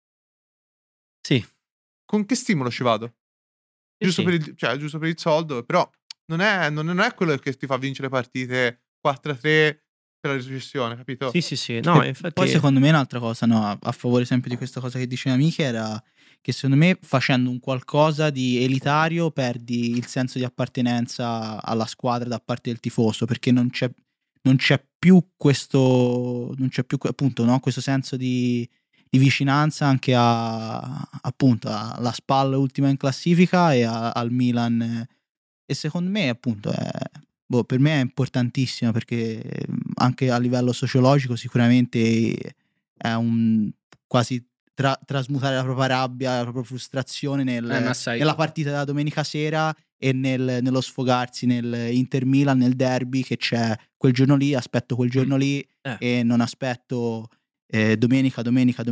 Sì. Con che stimolo ci vado? Giusto per il soldo, però non è quello che ti fa vincere partite 4-3 per la retrocessione, capito? Sì. No, infatti... Poi secondo me un'altra cosa, no, a favore sempre di questa cosa che diceva Michi, era che secondo me facendo un qualcosa di elitario perdi il senso di appartenenza alla squadra da parte del tifoso, perché non c'è più questo, appunto, no, questo senso di vicinanza anche appunto alla SPAL ultima in classifica e al Milan, e secondo me appunto per me è importantissimo, perché anche a livello sociologico sicuramente è un quasi trasmutare la propria rabbia, la propria frustrazione nella partita della domenica sera e nello sfogarsi nel Inter Milan, nel derby che c'è quel giorno lì, aspetto quel giorno lì e non aspetto domenica.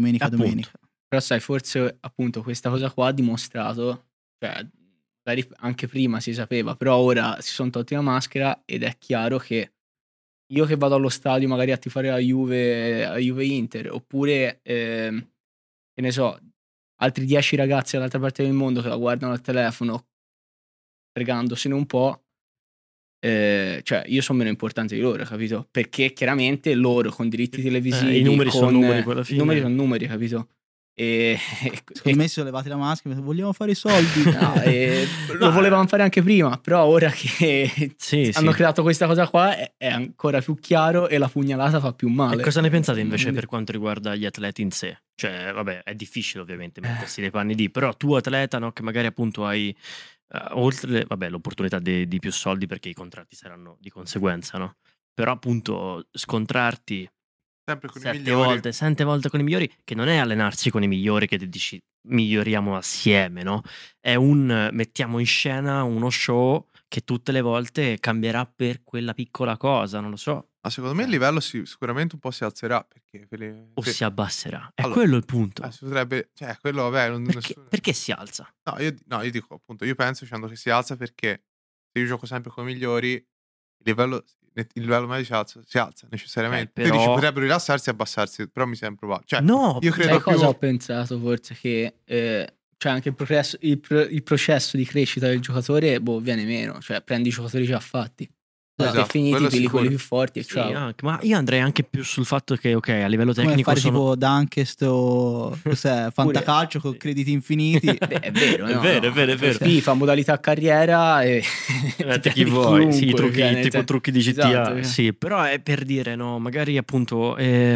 Però sai, forse appunto questa cosa qua ha dimostrato, cioè anche prima si sapeva, però ora si sono tolti la maschera ed è chiaro che io che vado allo stadio magari a tifare la Juve Inter, oppure che ne so, altri 10 ragazzi dall'altra parte del mondo che la guardano al telefono pregandosene un po', cioè io sono meno importante di loro, capito? Perché chiaramente loro con diritti televisivi, i numeri con, sono numeri, alla fine. i numeri sono numeri, capito? Secondo me si sono levati la maschera, vogliamo fare i soldi. Lo volevamo fare anche prima, però ora che hanno creato questa cosa qua è ancora più chiaro e la pugnalata fa più male. E cosa ne pensate invece per quanto riguarda gli atleti in sé? Cioè, vabbè, è difficile ovviamente mettersi nei panni di, però tu atleta, no, che magari appunto hai oltre l'opportunità di più soldi perché i contratti saranno di conseguenza, no? Però appunto scontrarti sempre con 7 volte con i migliori, che non è allenarsi con i migliori che ti dici miglioriamo assieme, no? È mettiamo in scena uno show che tutte le volte cambierà per quella piccola cosa, non lo so. Ma secondo me il livello sicuramente un po' si alzerà perché o si abbasserà. È quello il punto. Si potrebbe, cioè quello vabbè, perché si alza? No, io dico appunto, io penso dicendo che si alza perché se io gioco sempre con i migliori, il livello medio si alza necessariamente. Però... Quindi potrebbero rilassarsi e abbassarsi, però mi sembra probabile. Cioè, no, io credo cosa ho pensato forse che cioè anche il processo di crescita del giocatore viene meno, cioè prendi i giocatori già fatti. Esatto, finiti quelli più forti, sì, anche, ma io andrei anche più sul fatto che ok, a livello tecnico come fare tipo Dunkest o Fantacalcio con crediti infiniti. È vero, è vero. FIFA modalità carriera e chi vuoi, sì, tipo trucchi di GTA, esatto, sì, però è per dire, no, magari appunto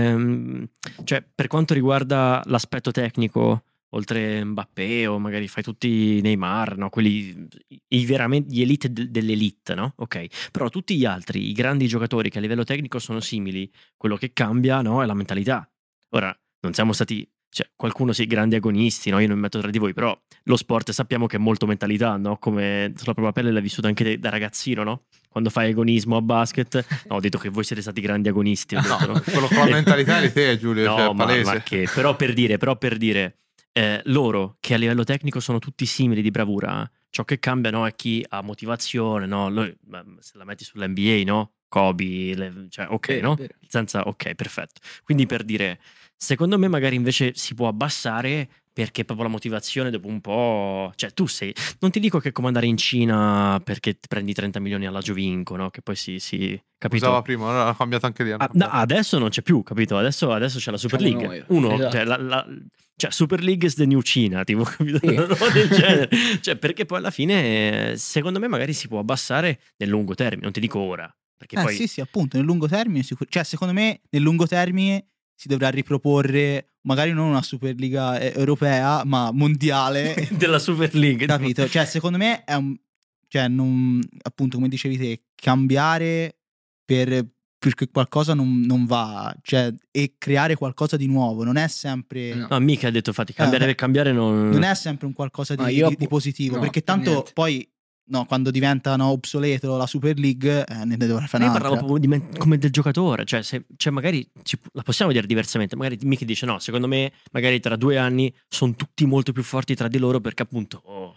cioè per quanto riguarda l'aspetto tecnico, oltre Mbappé o magari fai tutti Neymar, no? Quelli veramente gli elite dell'elite, no? Ok, però tutti gli altri, i grandi giocatori che a livello tecnico sono simili, quello che cambia, no? È la mentalità. Ora, non siamo stati, cioè qualcuno sì, grandi agonisti, no? Io non mi metto tra di voi, però lo sport sappiamo che è molto mentalità, no? Come sulla propria pelle l'hai vissuto anche da ragazzino, no? Quando fai agonismo a basket, no, ho detto che voi siete stati grandi agonisti. Ho detto, no? Quello con la mentalità di te, Giulio, no, cioè, palese. Ma che, però per dire loro che a livello tecnico sono tutti simili di bravura, ciò che cambia, no, è chi ha motivazione, no? Se la metti sull'NBA, no? Kobe, cioè ok, no? Senza, ok, perfetto. Quindi per dire, secondo me magari invece si può abbassare perché proprio la motivazione dopo un po', cioè tu non ti dico che comandare in Cina perché ti prendi 30 milioni alla Giovinco, no? Che poi si capito? Usava prima, ora ha cambiato anche lì. Adesso non c'è più, capito? Adesso c'è la Super League. Esatto. Cioè Super League is the new Cina, tipo, capito? Sì. Del genere. Cioè, perché poi alla fine, secondo me, magari si può abbassare nel lungo termine, non ti dico ora. Perché poi... Sì, appunto, nel lungo termine, cioè, secondo me, nel lungo termine si dovrà riproporre magari non una Superliga europea, ma mondiale della Super League, capito? Cioè, secondo me è cioè, non, appunto, come dicevi te, cambiare perché qualcosa non va, cioè, e creare qualcosa di nuovo non è sempre... No, mica ha detto, infatti, cambiare non è sempre un qualcosa di positivo, perché tanto poi... No, quando diventa obsoleto la Super League, ne dovrà fare un'altra. Io parlavo proprio come del giocatore, cioè magari la possiamo dire diversamente, magari Michi dice no, secondo me magari tra 2 anni sono tutti molto più forti tra di loro perché appunto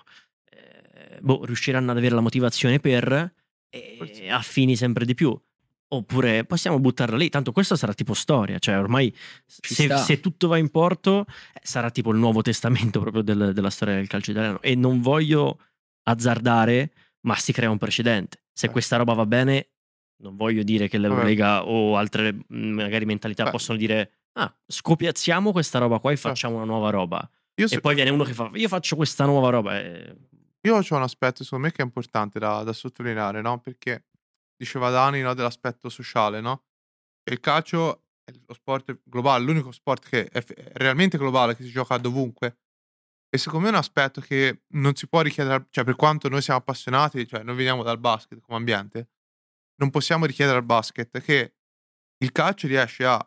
riusciranno ad avere la motivazione per affini sempre di più. Oppure possiamo buttarla lì, tanto questo sarà tipo storia, cioè ormai se tutto va in porto sarà tipo il Nuovo Testamento proprio della storia del calcio italiano e non voglio azzardare, ma si crea un precedente. Se questa roba va bene, non voglio dire che l'Eurolega o altre magari mentalità possono dire scopiazziamo questa roba qua e facciamo una nuova roba. E poi viene uno che fa io faccio questa nuova roba Io ho un aspetto secondo me che è importante da sottolineare, no? Perché diceva Dani, no, dell'aspetto sociale, no? Il calcio è lo sport globale, l'unico sport che è realmente globale, che si gioca dovunque. E secondo me è un aspetto che non si può richiedere, cioè per quanto noi siamo appassionati, cioè noi veniamo dal basket come ambiente, non possiamo richiedere al basket che il calcio riesce a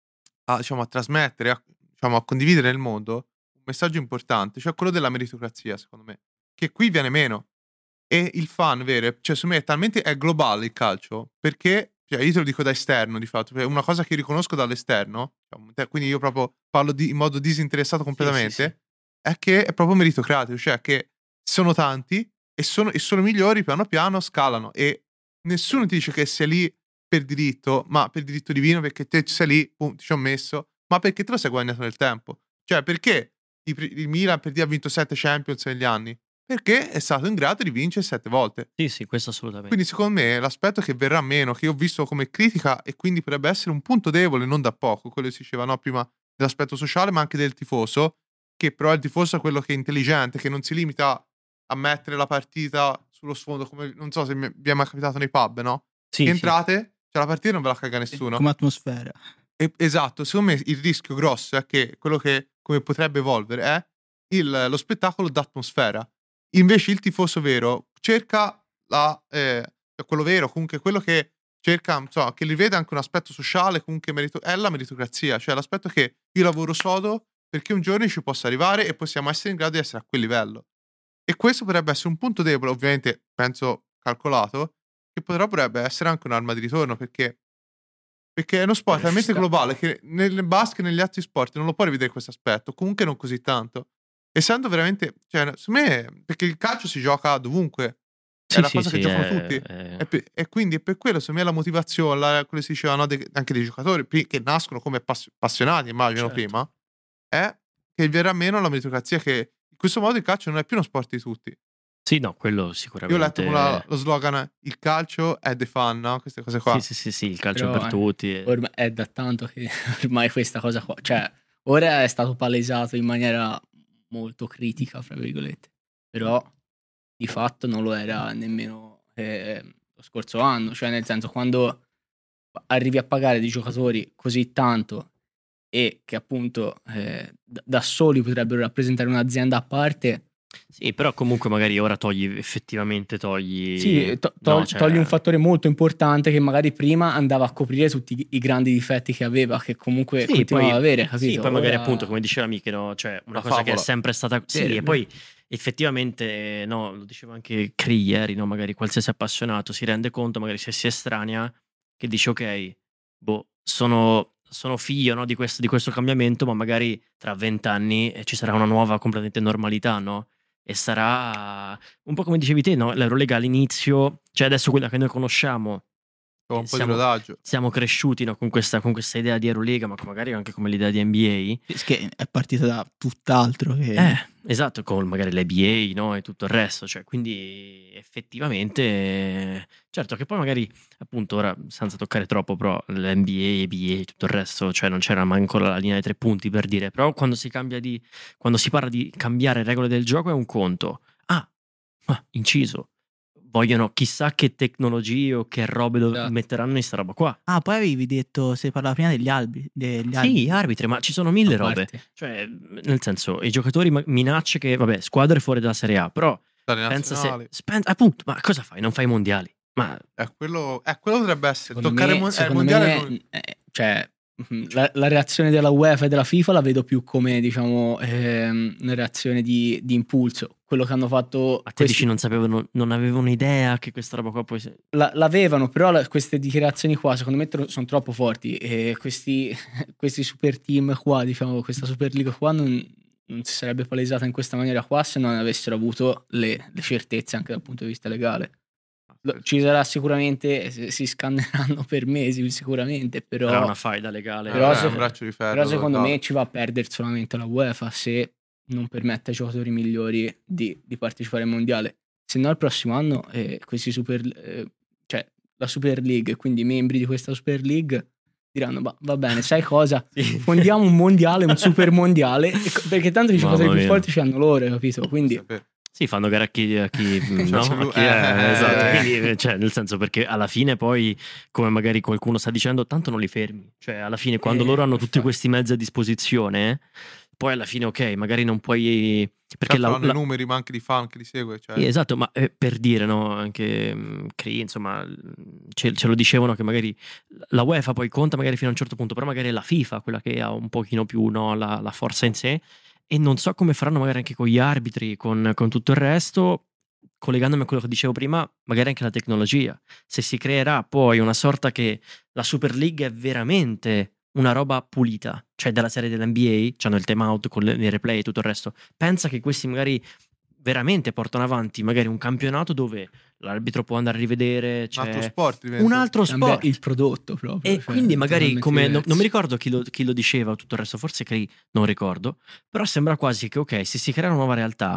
trasmettere, a condividere nel mondo un messaggio importante, cioè quello della meritocrazia, secondo me, che qui viene meno. E il fan vero, cioè secondo me talmente è globale il calcio, perché cioè io te lo dico da esterno di fatto, è una cosa che riconosco dall'esterno, quindi io proprio parlo in modo disinteressato completamente. Sì. È che è proprio meritocratico, cioè che sono tanti e sono migliori, piano piano scalano e nessuno ti dice che sei lì per diritto, ma per diritto divino, perché te sei lì, ti ci ho messo, ma perché te lo sei guadagnato nel tempo. Cioè perché il Milan per dire ha vinto 7 Champions negli anni? perché è stato in grado di vincere 7 volte. Sì, questo assolutamente. Quindi secondo me l'aspetto che verrà meno, che io ho visto come critica e quindi potrebbe essere un punto debole non da poco, quello che si diceva prima dell'aspetto sociale ma anche del tifoso, che però il tifoso è quello che è intelligente, che non si limita a mettere la partita sullo sfondo, come non so se vi è mai capitato nei pub, no? Sì, entrate, cioè la partita non ve la caga nessuno. Come atmosfera. Esatto, secondo me il rischio grosso è che quello che come potrebbe evolvere è lo spettacolo d'atmosfera. Invece il tifoso vero cerca quello vero, comunque quello che cerca, insomma, che li vede anche un aspetto sociale, comunque è la meritocrazia, cioè l'aspetto che io lavoro sodo perché un giorno ci possa arrivare e possiamo essere in grado di essere a quel livello. E questo potrebbe essere un punto debole, ovviamente, penso calcolato, che potrebbe essere anche un'arma di ritorno, perché è uno sport talmente globale che nel basket e negli altri sport non lo puoi rivedere questo aspetto, comunque non così tanto. Essendo veramente, cioè, secondo me, perché il calcio si gioca dovunque, è la cosa che giocano tutti. E quindi per quello, secondo me, la motivazione, quello che si diceva, no, anche dei giocatori che nascono come appassionati, immagino, prima, è che verrà meno la meritocrazia, che in questo modo il calcio non è più uno sport di tutti. Sì, no, quello sicuramente. Io ho letto lo slogan, il calcio è the fun, no? Queste cose qua. Sì, il calcio è per tutti. Ormai è da tanto che ormai questa cosa qua, cioè, ora è stato palesato in maniera molto critica, fra virgolette, però di fatto non lo era nemmeno lo scorso anno, cioè nel senso, quando arrivi a pagare dei giocatori così tanto e che appunto da soli potrebbero rappresentare un'azienda a parte. Sì, però comunque magari ora togli. Sì, togli un fattore molto importante che magari prima andava a coprire tutti i grandi difetti che aveva, che comunque continuava ad avere, capito? Sì, poi magari appunto, come diceva Miche, no? Cioè una cosa favola che è sempre stata. Sì, e poi effettivamente, no, lo diceva anche Cree ieri, no? Magari qualsiasi appassionato si rende conto, magari se si estranea, che dice ok, sono figlio, no, di questo cambiamento, ma magari tra 20 anni ci sarà una nuova completamente normalità, no? E sarà un po' come dicevi te, no? L'Eurolega all'inizio, cioè adesso quella che noi conosciamo, un po' di rodaggio. Siamo cresciuti, no, con questa idea di Eurolega, ma magari anche come l'idea di NBA. Che è partita da tutt'altro. Esatto, con magari l'NBA, no, e tutto il resto. Cioè, quindi effettivamente, certo che poi magari, appunto, ora senza toccare troppo, però l'NBA, EBA, tutto il resto, cioè non c'era manco la linea dei 3 punti per dire. Però quando si parla di cambiare regole del gioco è un conto. Inciso. Vogliono chissà che tecnologie o che robe metteranno in sta roba qua. Poi avevi detto, se parlava prima degli arbitri. Sì, arbitri, ma ci sono mille robe. Cioè, nel senso, i giocatori minacce che, vabbè, squadre fuori dalla Serie A, però pensa appunto, ma cosa fai? Non fai i mondiali? Ma quello potrebbe essere secondo toccare il mondiale. Cioè, la reazione della UEFA e della FIFA la vedo più come, diciamo, una reazione di impulso. Quello che hanno fatto. A te dici non avevano idea che questa roba qua poi. L'avevano, però queste dichiarazioni qua secondo me sono troppo forti. E questi super team qua, diciamo, questa Superliga qua non si sarebbe palesata in questa maniera qua se non avessero avuto le certezze anche dal punto di vista legale. Ci sarà sicuramente, si scanneranno per mesi sicuramente, però sarà una faida legale, però un braccio di ferro, però secondo me ci va a perdere solamente la UEFA se non permette ai giocatori migliori di partecipare al mondiale. Se no il prossimo anno questi cioè la Super League, quindi i membri di questa Super League diranno va bene, sai cosa? Fondiamo un mondiale, un super mondiale, perché tanto i giocatori più forti ci hanno loro, capito? Quindi sì, fanno gara a chi no? Esatto. Quindi, cioè, nel senso, perché alla fine poi, come magari qualcuno sta dicendo, tanto non li fermi. Cioè, alla fine, quando loro hanno tutti questi mezzi a disposizione, poi alla fine, ok, magari non puoi. Perché hanno i numeri, ma anche di fan che li segue. Cioè. Esatto, ma per dire, no? Anche insomma, ce lo dicevano che magari la UEFA poi conta magari fino a un certo punto, però magari è la FIFA quella che ha un pochino più, no, la forza in sé. E non so come faranno magari anche con gli arbitri, con tutto il resto, collegandomi a quello che dicevo prima, magari anche la tecnologia. Se si creerà poi una sorta che la Super League è veramente una roba pulita, cioè della serie dell'NBA, c'hanno il time out con i replay e tutto il resto. Pensa che questi magari veramente portano avanti magari un campionato dove l'arbitro può andare a rivedere, un altro sport diventa. Un altro sport, il prodotto proprio, e quindi magari come non mi ricordo chi lo diceva, tutto il resto forse non ricordo, però sembra quasi che ok, se si crea una nuova realtà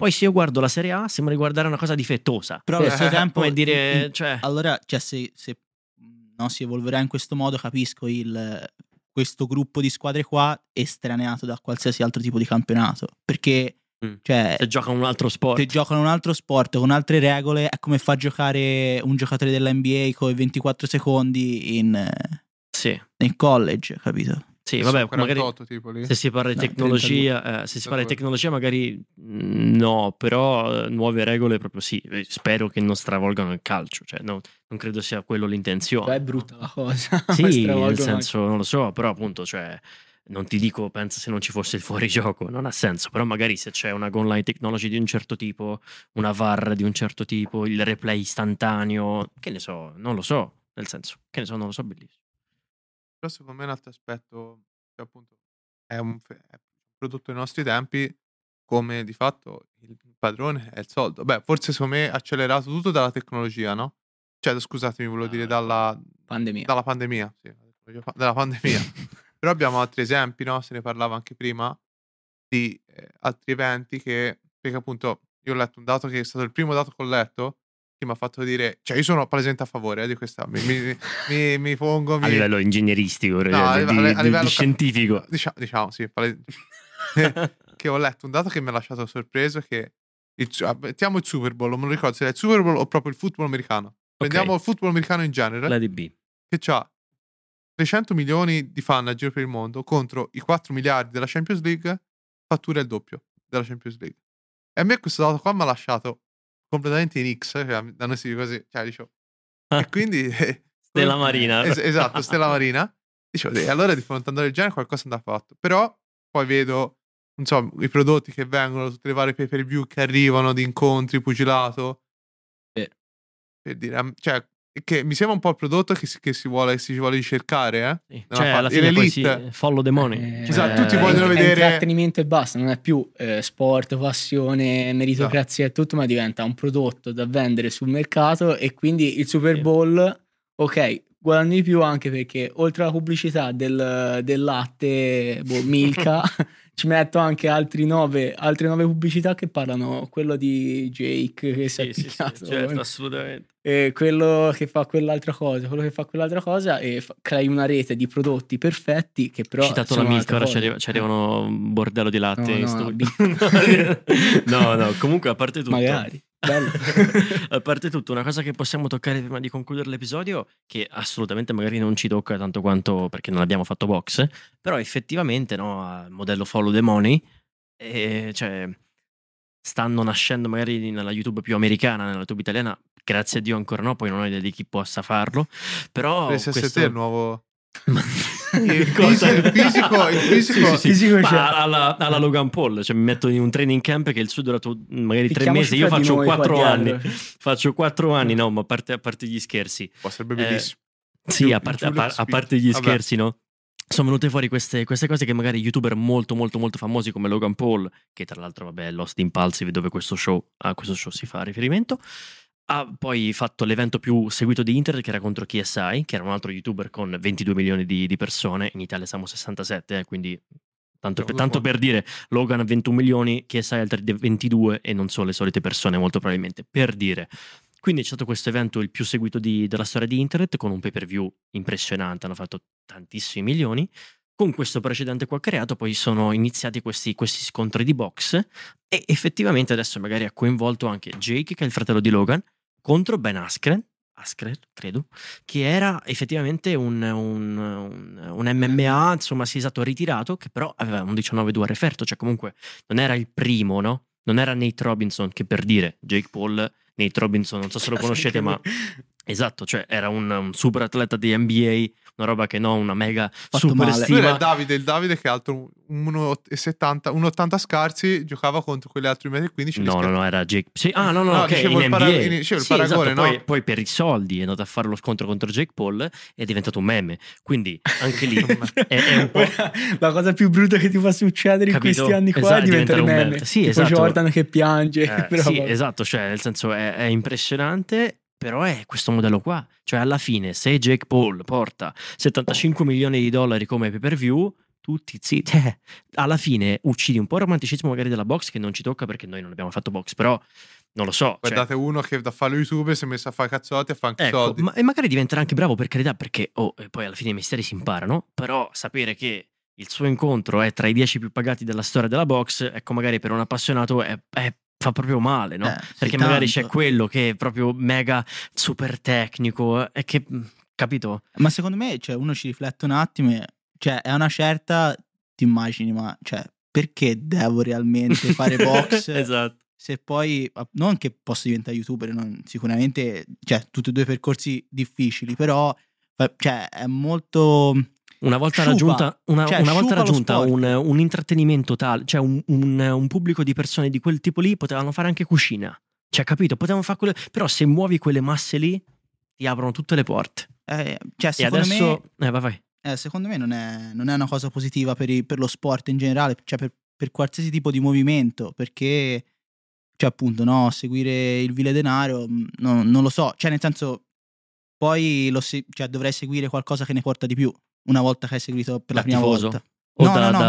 Poi se io guardo la Serie A sembra di guardare una cosa difettosa. Però allo stesso tempo come dire, cioè... allora, cioè, se no, si evolverà in questo modo, capisco questo gruppo di squadre qua estraneato da qualsiasi altro tipo di campionato, perché cioè, se giocano un altro sport, con altre regole, è come fa giocare un giocatore dell'NBA con 24 secondi in college, capito? Sì, vabbè, magari tipo lì. se si parla di tecnologia, magari no, però nuove regole proprio sì. Spero che non stravolgano il calcio, cioè non credo sia quello l'intenzione. Beh, è brutta la cosa. Sì, nel senso, non lo so, però appunto, cioè, non ti dico, pensa se non ci fosse il fuorigioco, non ha senso, però magari se c'è una goal line technology di un certo tipo, una VAR di un certo tipo, il replay istantaneo, che ne so, non lo so, nel senso, che ne so, non lo so, bellissimo. Però secondo me un altro aspetto, cioè appunto, è un prodotto dei nostri tempi, come di fatto il padrone è il soldo. Beh, forse secondo me è accelerato tutto dalla tecnologia, no? Cioè, scusatemi, volevo dire dalla pandemia. Dalla pandemia, sì, dalla pandemia. Però abbiamo altri esempi, no? Se ne parlava anche prima, di altri eventi perché appunto io ho letto un dato che è stato il primo dato che ho letto, che mi ha fatto dire, cioè io sono palesemente a favore di questa, mi pongo a livello ingegneristico, no, a livello scientifico, diciamo sì, che ho letto un dato che mi ha lasciato sorpreso, che mettiamo il Super Bowl, non me lo ricordo se è il Super Bowl o proprio il football americano, prendiamo il football americano in genere, l'ADB, che c'ha 300 milioni di fan a giro per il mondo contro i 4 miliardi della Champions League, fattura il doppio della Champions League. E a me questo dato qua mi ha lasciato completamente in X, cioè, da noi si dice così, cioè dicevo, e quindi Stella Marina, esatto, Stella Marina, dicevo, e allora di fronte a andare del genere qualcosa andrà fatto. Però poi vedo, non so, i prodotti che vengono, tutte le varie pay per view che arrivano di incontri, pugilato, per dire, cioè, che mi sembra un po' il prodotto che si vuole ricercare, sì. Cioè alla fine poi follow the money, esatto, tutti vogliono vedere intrattenimento e basta, non è più sport, passione, meritocrazia e tutto, ma diventa un prodotto da vendere sul mercato, e quindi il Super Bowl, ok, guadagni di più anche perché oltre alla pubblicità del latte Milka ci metto anche altre 9 pubblicità che parlano, quello di Jake che si è picchiato, certo, assolutamente, e quello che fa quell'altra cosa, e crei una rete di prodotti perfetti che però citato la Milka, ora ci arrivano un bordello di latte in studio. No, comunque a parte tutto, magari a parte tutto, una cosa che possiamo toccare prima di concludere l'episodio, che assolutamente magari non ci tocca tanto quanto perché non abbiamo fatto box, però effettivamente no, il modello follow the money, cioè stanno nascendo magari nella YouTube più americana, nella YouTube italiana grazie a Dio ancora no, poi non ho idea di chi possa farlo, però questo è il nuovo il fisico alla Logan Paul, cioè mi metto in un training camp che il suo è durato magari 3 mesi, io faccio 4 anni, no, ma a parte gli scherzi, sarebbe bellissimo, sì, a parte gli scherzi, no, sono venute fuori queste cose che magari youtuber molto molto molto famosi come Logan Paul, che tra l'altro vabbè è Lost Impulsive dove a questo show si fa riferimento, ha poi fatto l'evento più seguito di internet che era contro KSI, che era un altro youtuber con 22 milioni di persone, in Italia siamo 67, quindi tanto per dire, Logan ha 21 milioni, KSI altri 22 e non sono le solite persone molto probabilmente, per dire. Quindi c'è stato questo evento il più seguito della storia di internet, con un pay per view impressionante, hanno fatto tantissimi milioni. Con questo precedente qua creato poi sono iniziati questi scontri di box, e effettivamente adesso magari ha coinvolto anche Jake, che è il fratello di Logan, contro Ben Askren, credo, che era effettivamente un MMA, insomma si è stato ritirato, che però aveva un 19-2 referto, cioè comunque non era il primo, no? Non era Nate Robinson, che per dire, Jake Paul, Nate Robinson, non so se lo conoscete, ma esatto, cioè era un super atleta di NBA, una roba che no, una mega super stima. Lui era il Davide che è alto 1,70, 1,80 scarsi, giocava contro quegli altri 1,15 m. No, era Jake. Sì, ok, in NBA. Il paragone, esatto, no? poi per i soldi è andato a fare lo scontro contro Jake Paul e è diventato un meme. Quindi anche lì è un po' la cosa più brutta che ti fa succedere in questi anni qua è diventare un meme. Sì, tipo esatto. Jordan che piange. Sì, esatto, cioè nel senso è impressionante. Però è questo modello qua, cioè alla fine se Jake Paul porta 75 milioni di dollari come pay per view, tutti zitti. Alla fine uccidi un po' il romanticismo magari della box, che non ci tocca perché noi non abbiamo fatto box, però non lo so. Guardate, uno che da fare YouTube si è messo a fare cazzotti e a fare anche soldi. E magari diventerà anche bravo, per carità, perché poi alla fine i misteri si imparano, però sapere che il suo incontro è tra i 10 più pagati della storia della box, ecco, magari per un appassionato fa proprio male, no? Perché magari c'è quello che è proprio mega super tecnico e che, capito? Ma secondo me, cioè, uno ci riflette un attimo e, cioè, è una certa, ti immagini, ma cioè, perché devo realmente fare box? Esatto. Se poi, non che posso diventare youtuber, sicuramente, cioè, tutti e due percorsi difficili, però, cioè, è molto... Una volta raggiunta un intrattenimento tale, cioè un pubblico di persone di quel tipo lì, potevano fare anche cucina, cioè, capito? Potevano fare però se muovi quelle masse lì ti aprono tutte le porte. Cioè, secondo me vai. Secondo me non è una cosa positiva per lo sport in generale, cioè per qualsiasi tipo di movimento, perché, cioè, appunto, no, seguire il vile denaro, non lo so, cioè, nel senso, poi cioè, dovrei seguire qualcosa che ne porta di più una volta che hai seguito per la prima tifoso? volta. O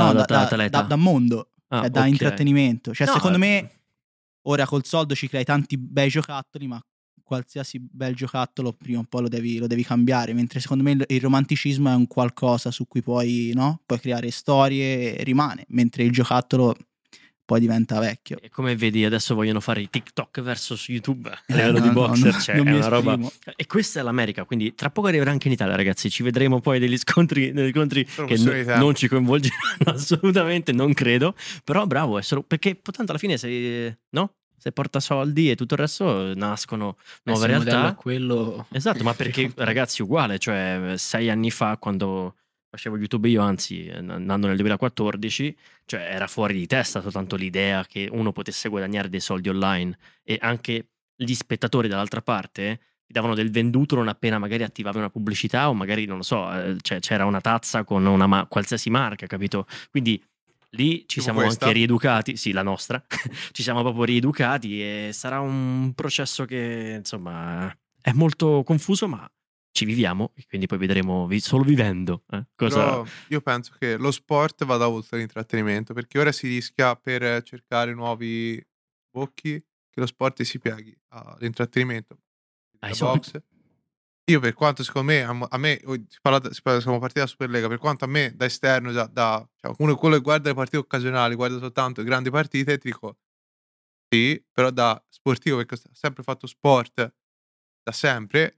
Da mondo, cioè, da intrattenimento. Cioè, no, secondo me, ora col soldo ci crei tanti bei giocattoli, ma qualsiasi bel giocattolo prima o poi lo devi cambiare, mentre secondo me il romanticismo è un qualcosa su cui puoi creare storie e rimane, mentre il giocattolo poi diventa vecchio. E come vedi, adesso vogliono fare i TikTok versus YouTube a livello di boxer, cioè, è una roba. E questa è l'America, quindi tra poco arriverà anche in Italia, ragazzi. Ci vedremo poi degli scontri che non ci coinvolgeranno assolutamente, non credo. Però bravo, è solo perché tanto alla fine se porta soldi e tutto il resto nascono nuove realtà. Quello... Esatto, ma perché ragazzi, uguale, cioè 6 anni fa, quando facevo YouTube io, anzi andando nel 2014, cioè era fuori di testa soltanto l'idea che uno potesse guadagnare dei soldi online, e anche gli spettatori dall'altra parte ti davano del venduto non appena magari attivavi una pubblicità, o magari, non lo so, cioè, c'era una tazza con una qualsiasi marca, capito? Quindi lì ci siamo anche rieducati, sì, la nostra, ci siamo proprio rieducati, e sarà un processo che, insomma, è molto confuso, ma ci viviamo, e quindi poi vedremo solo vivendo. Però io penso che lo sport vada oltre l'intrattenimento, perché ora si rischia, per cercare nuovi bocchi, che lo sport si pieghi all'intrattenimento. Box. Io, per quanto secondo me, a me siamo partiti da Superlega, per quanto a me da esterno, cioè, uno quello che guarda le partite occasionali, guarda soltanto le grandi partite, ti dico sì, però da sportivo, perché ho sempre fatto sport da sempre,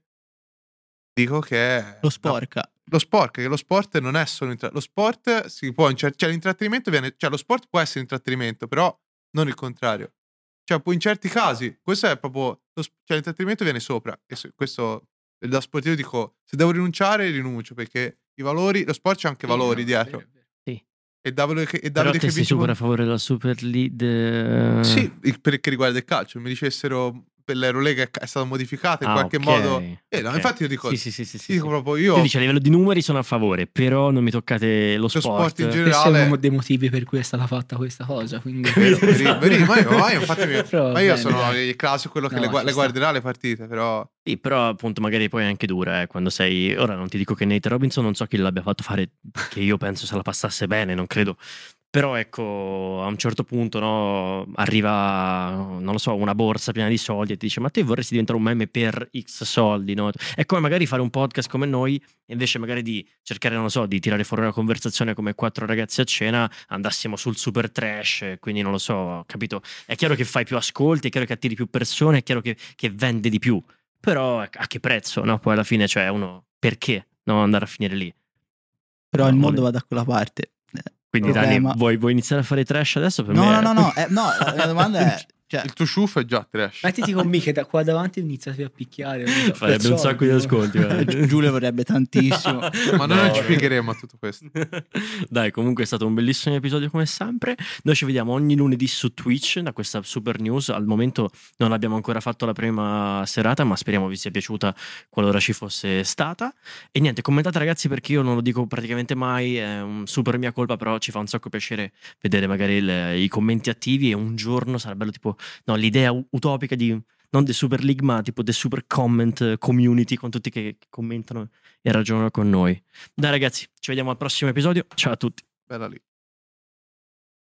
dico che lo sporca. Che lo sport non è solo lo sport si può cioè l'intrattenimento cioè lo sport può essere intrattenimento, però non il contrario. Cioè, in certi casi, questo è proprio cioè, l'intrattenimento viene sopra, e questo da sportivo dico, se devo rinunciare rinuncio, perché i valori, lo sport c'è anche valori dietro. Sì. E Davide però te sei super a favore della Super League? Sì, perché riguarda il calcio, mi dicessero per l'Eurolega è stata modificata in qualche modo. No, infatti io dico, dico proprio io. Tu dici, a livello di numeri sono a favore, però non mi toccate lo sport in generale. Siamo dei motivi per cui è stata fatta questa cosa, quindi ma io sono il classico, quello che le guarderà le partite, però. Sì, però appunto magari poi è anche dura, quando sei. Ora non ti dico che Nate Robinson non so chi l'abbia fatto fare, che io penso se la passasse bene, non credo. Però ecco, a un certo punto, no, arriva, non lo so, una borsa piena di soldi e ti dice: ma te vorresti diventare un meme per X soldi, no? È come magari fare un podcast come noi, e invece magari di cercare, non lo so, di tirare fuori una conversazione come 4 ragazzi a cena, andassimo sul super trash, quindi non lo so, capito? È chiaro che fai più ascolti, è chiaro che attiri più persone, è chiaro che vende di più, però a che prezzo, no? Poi alla fine, cioè, uno, perché no, andare a finire lì? Però il mondo va da quella parte. Quindi Dani, vuoi iniziare a fare trash adesso? Per no, me... no, la mia domanda è... Cioè, il tuo ciuffo è già trash. Mettiti con me che da qua davanti iniziati a picchiare. Farebbe un sacco di ascolti. Giulio vorrebbe tantissimo. Ma noi non ci piegheremo a tutto questo. Dai, comunque è stato un bellissimo episodio come sempre. Noi ci vediamo ogni lunedì su Twitch da questa super news. Al momento non abbiamo ancora fatto la prima serata, ma speriamo vi sia piaciuta qualora ci fosse stata. E niente, commentate ragazzi, perché io non lo dico praticamente mai, è un super mia colpa, però ci fa un sacco piacere vedere magari i commenti attivi, e un giorno sarà bello tipo, no, l'idea utopica di non The Super League, ma tipo The Super Comment Community, con tutti che commentano e ragionano con noi. Dai ragazzi, ci vediamo al prossimo episodio. Ciao a tutti. bella lì.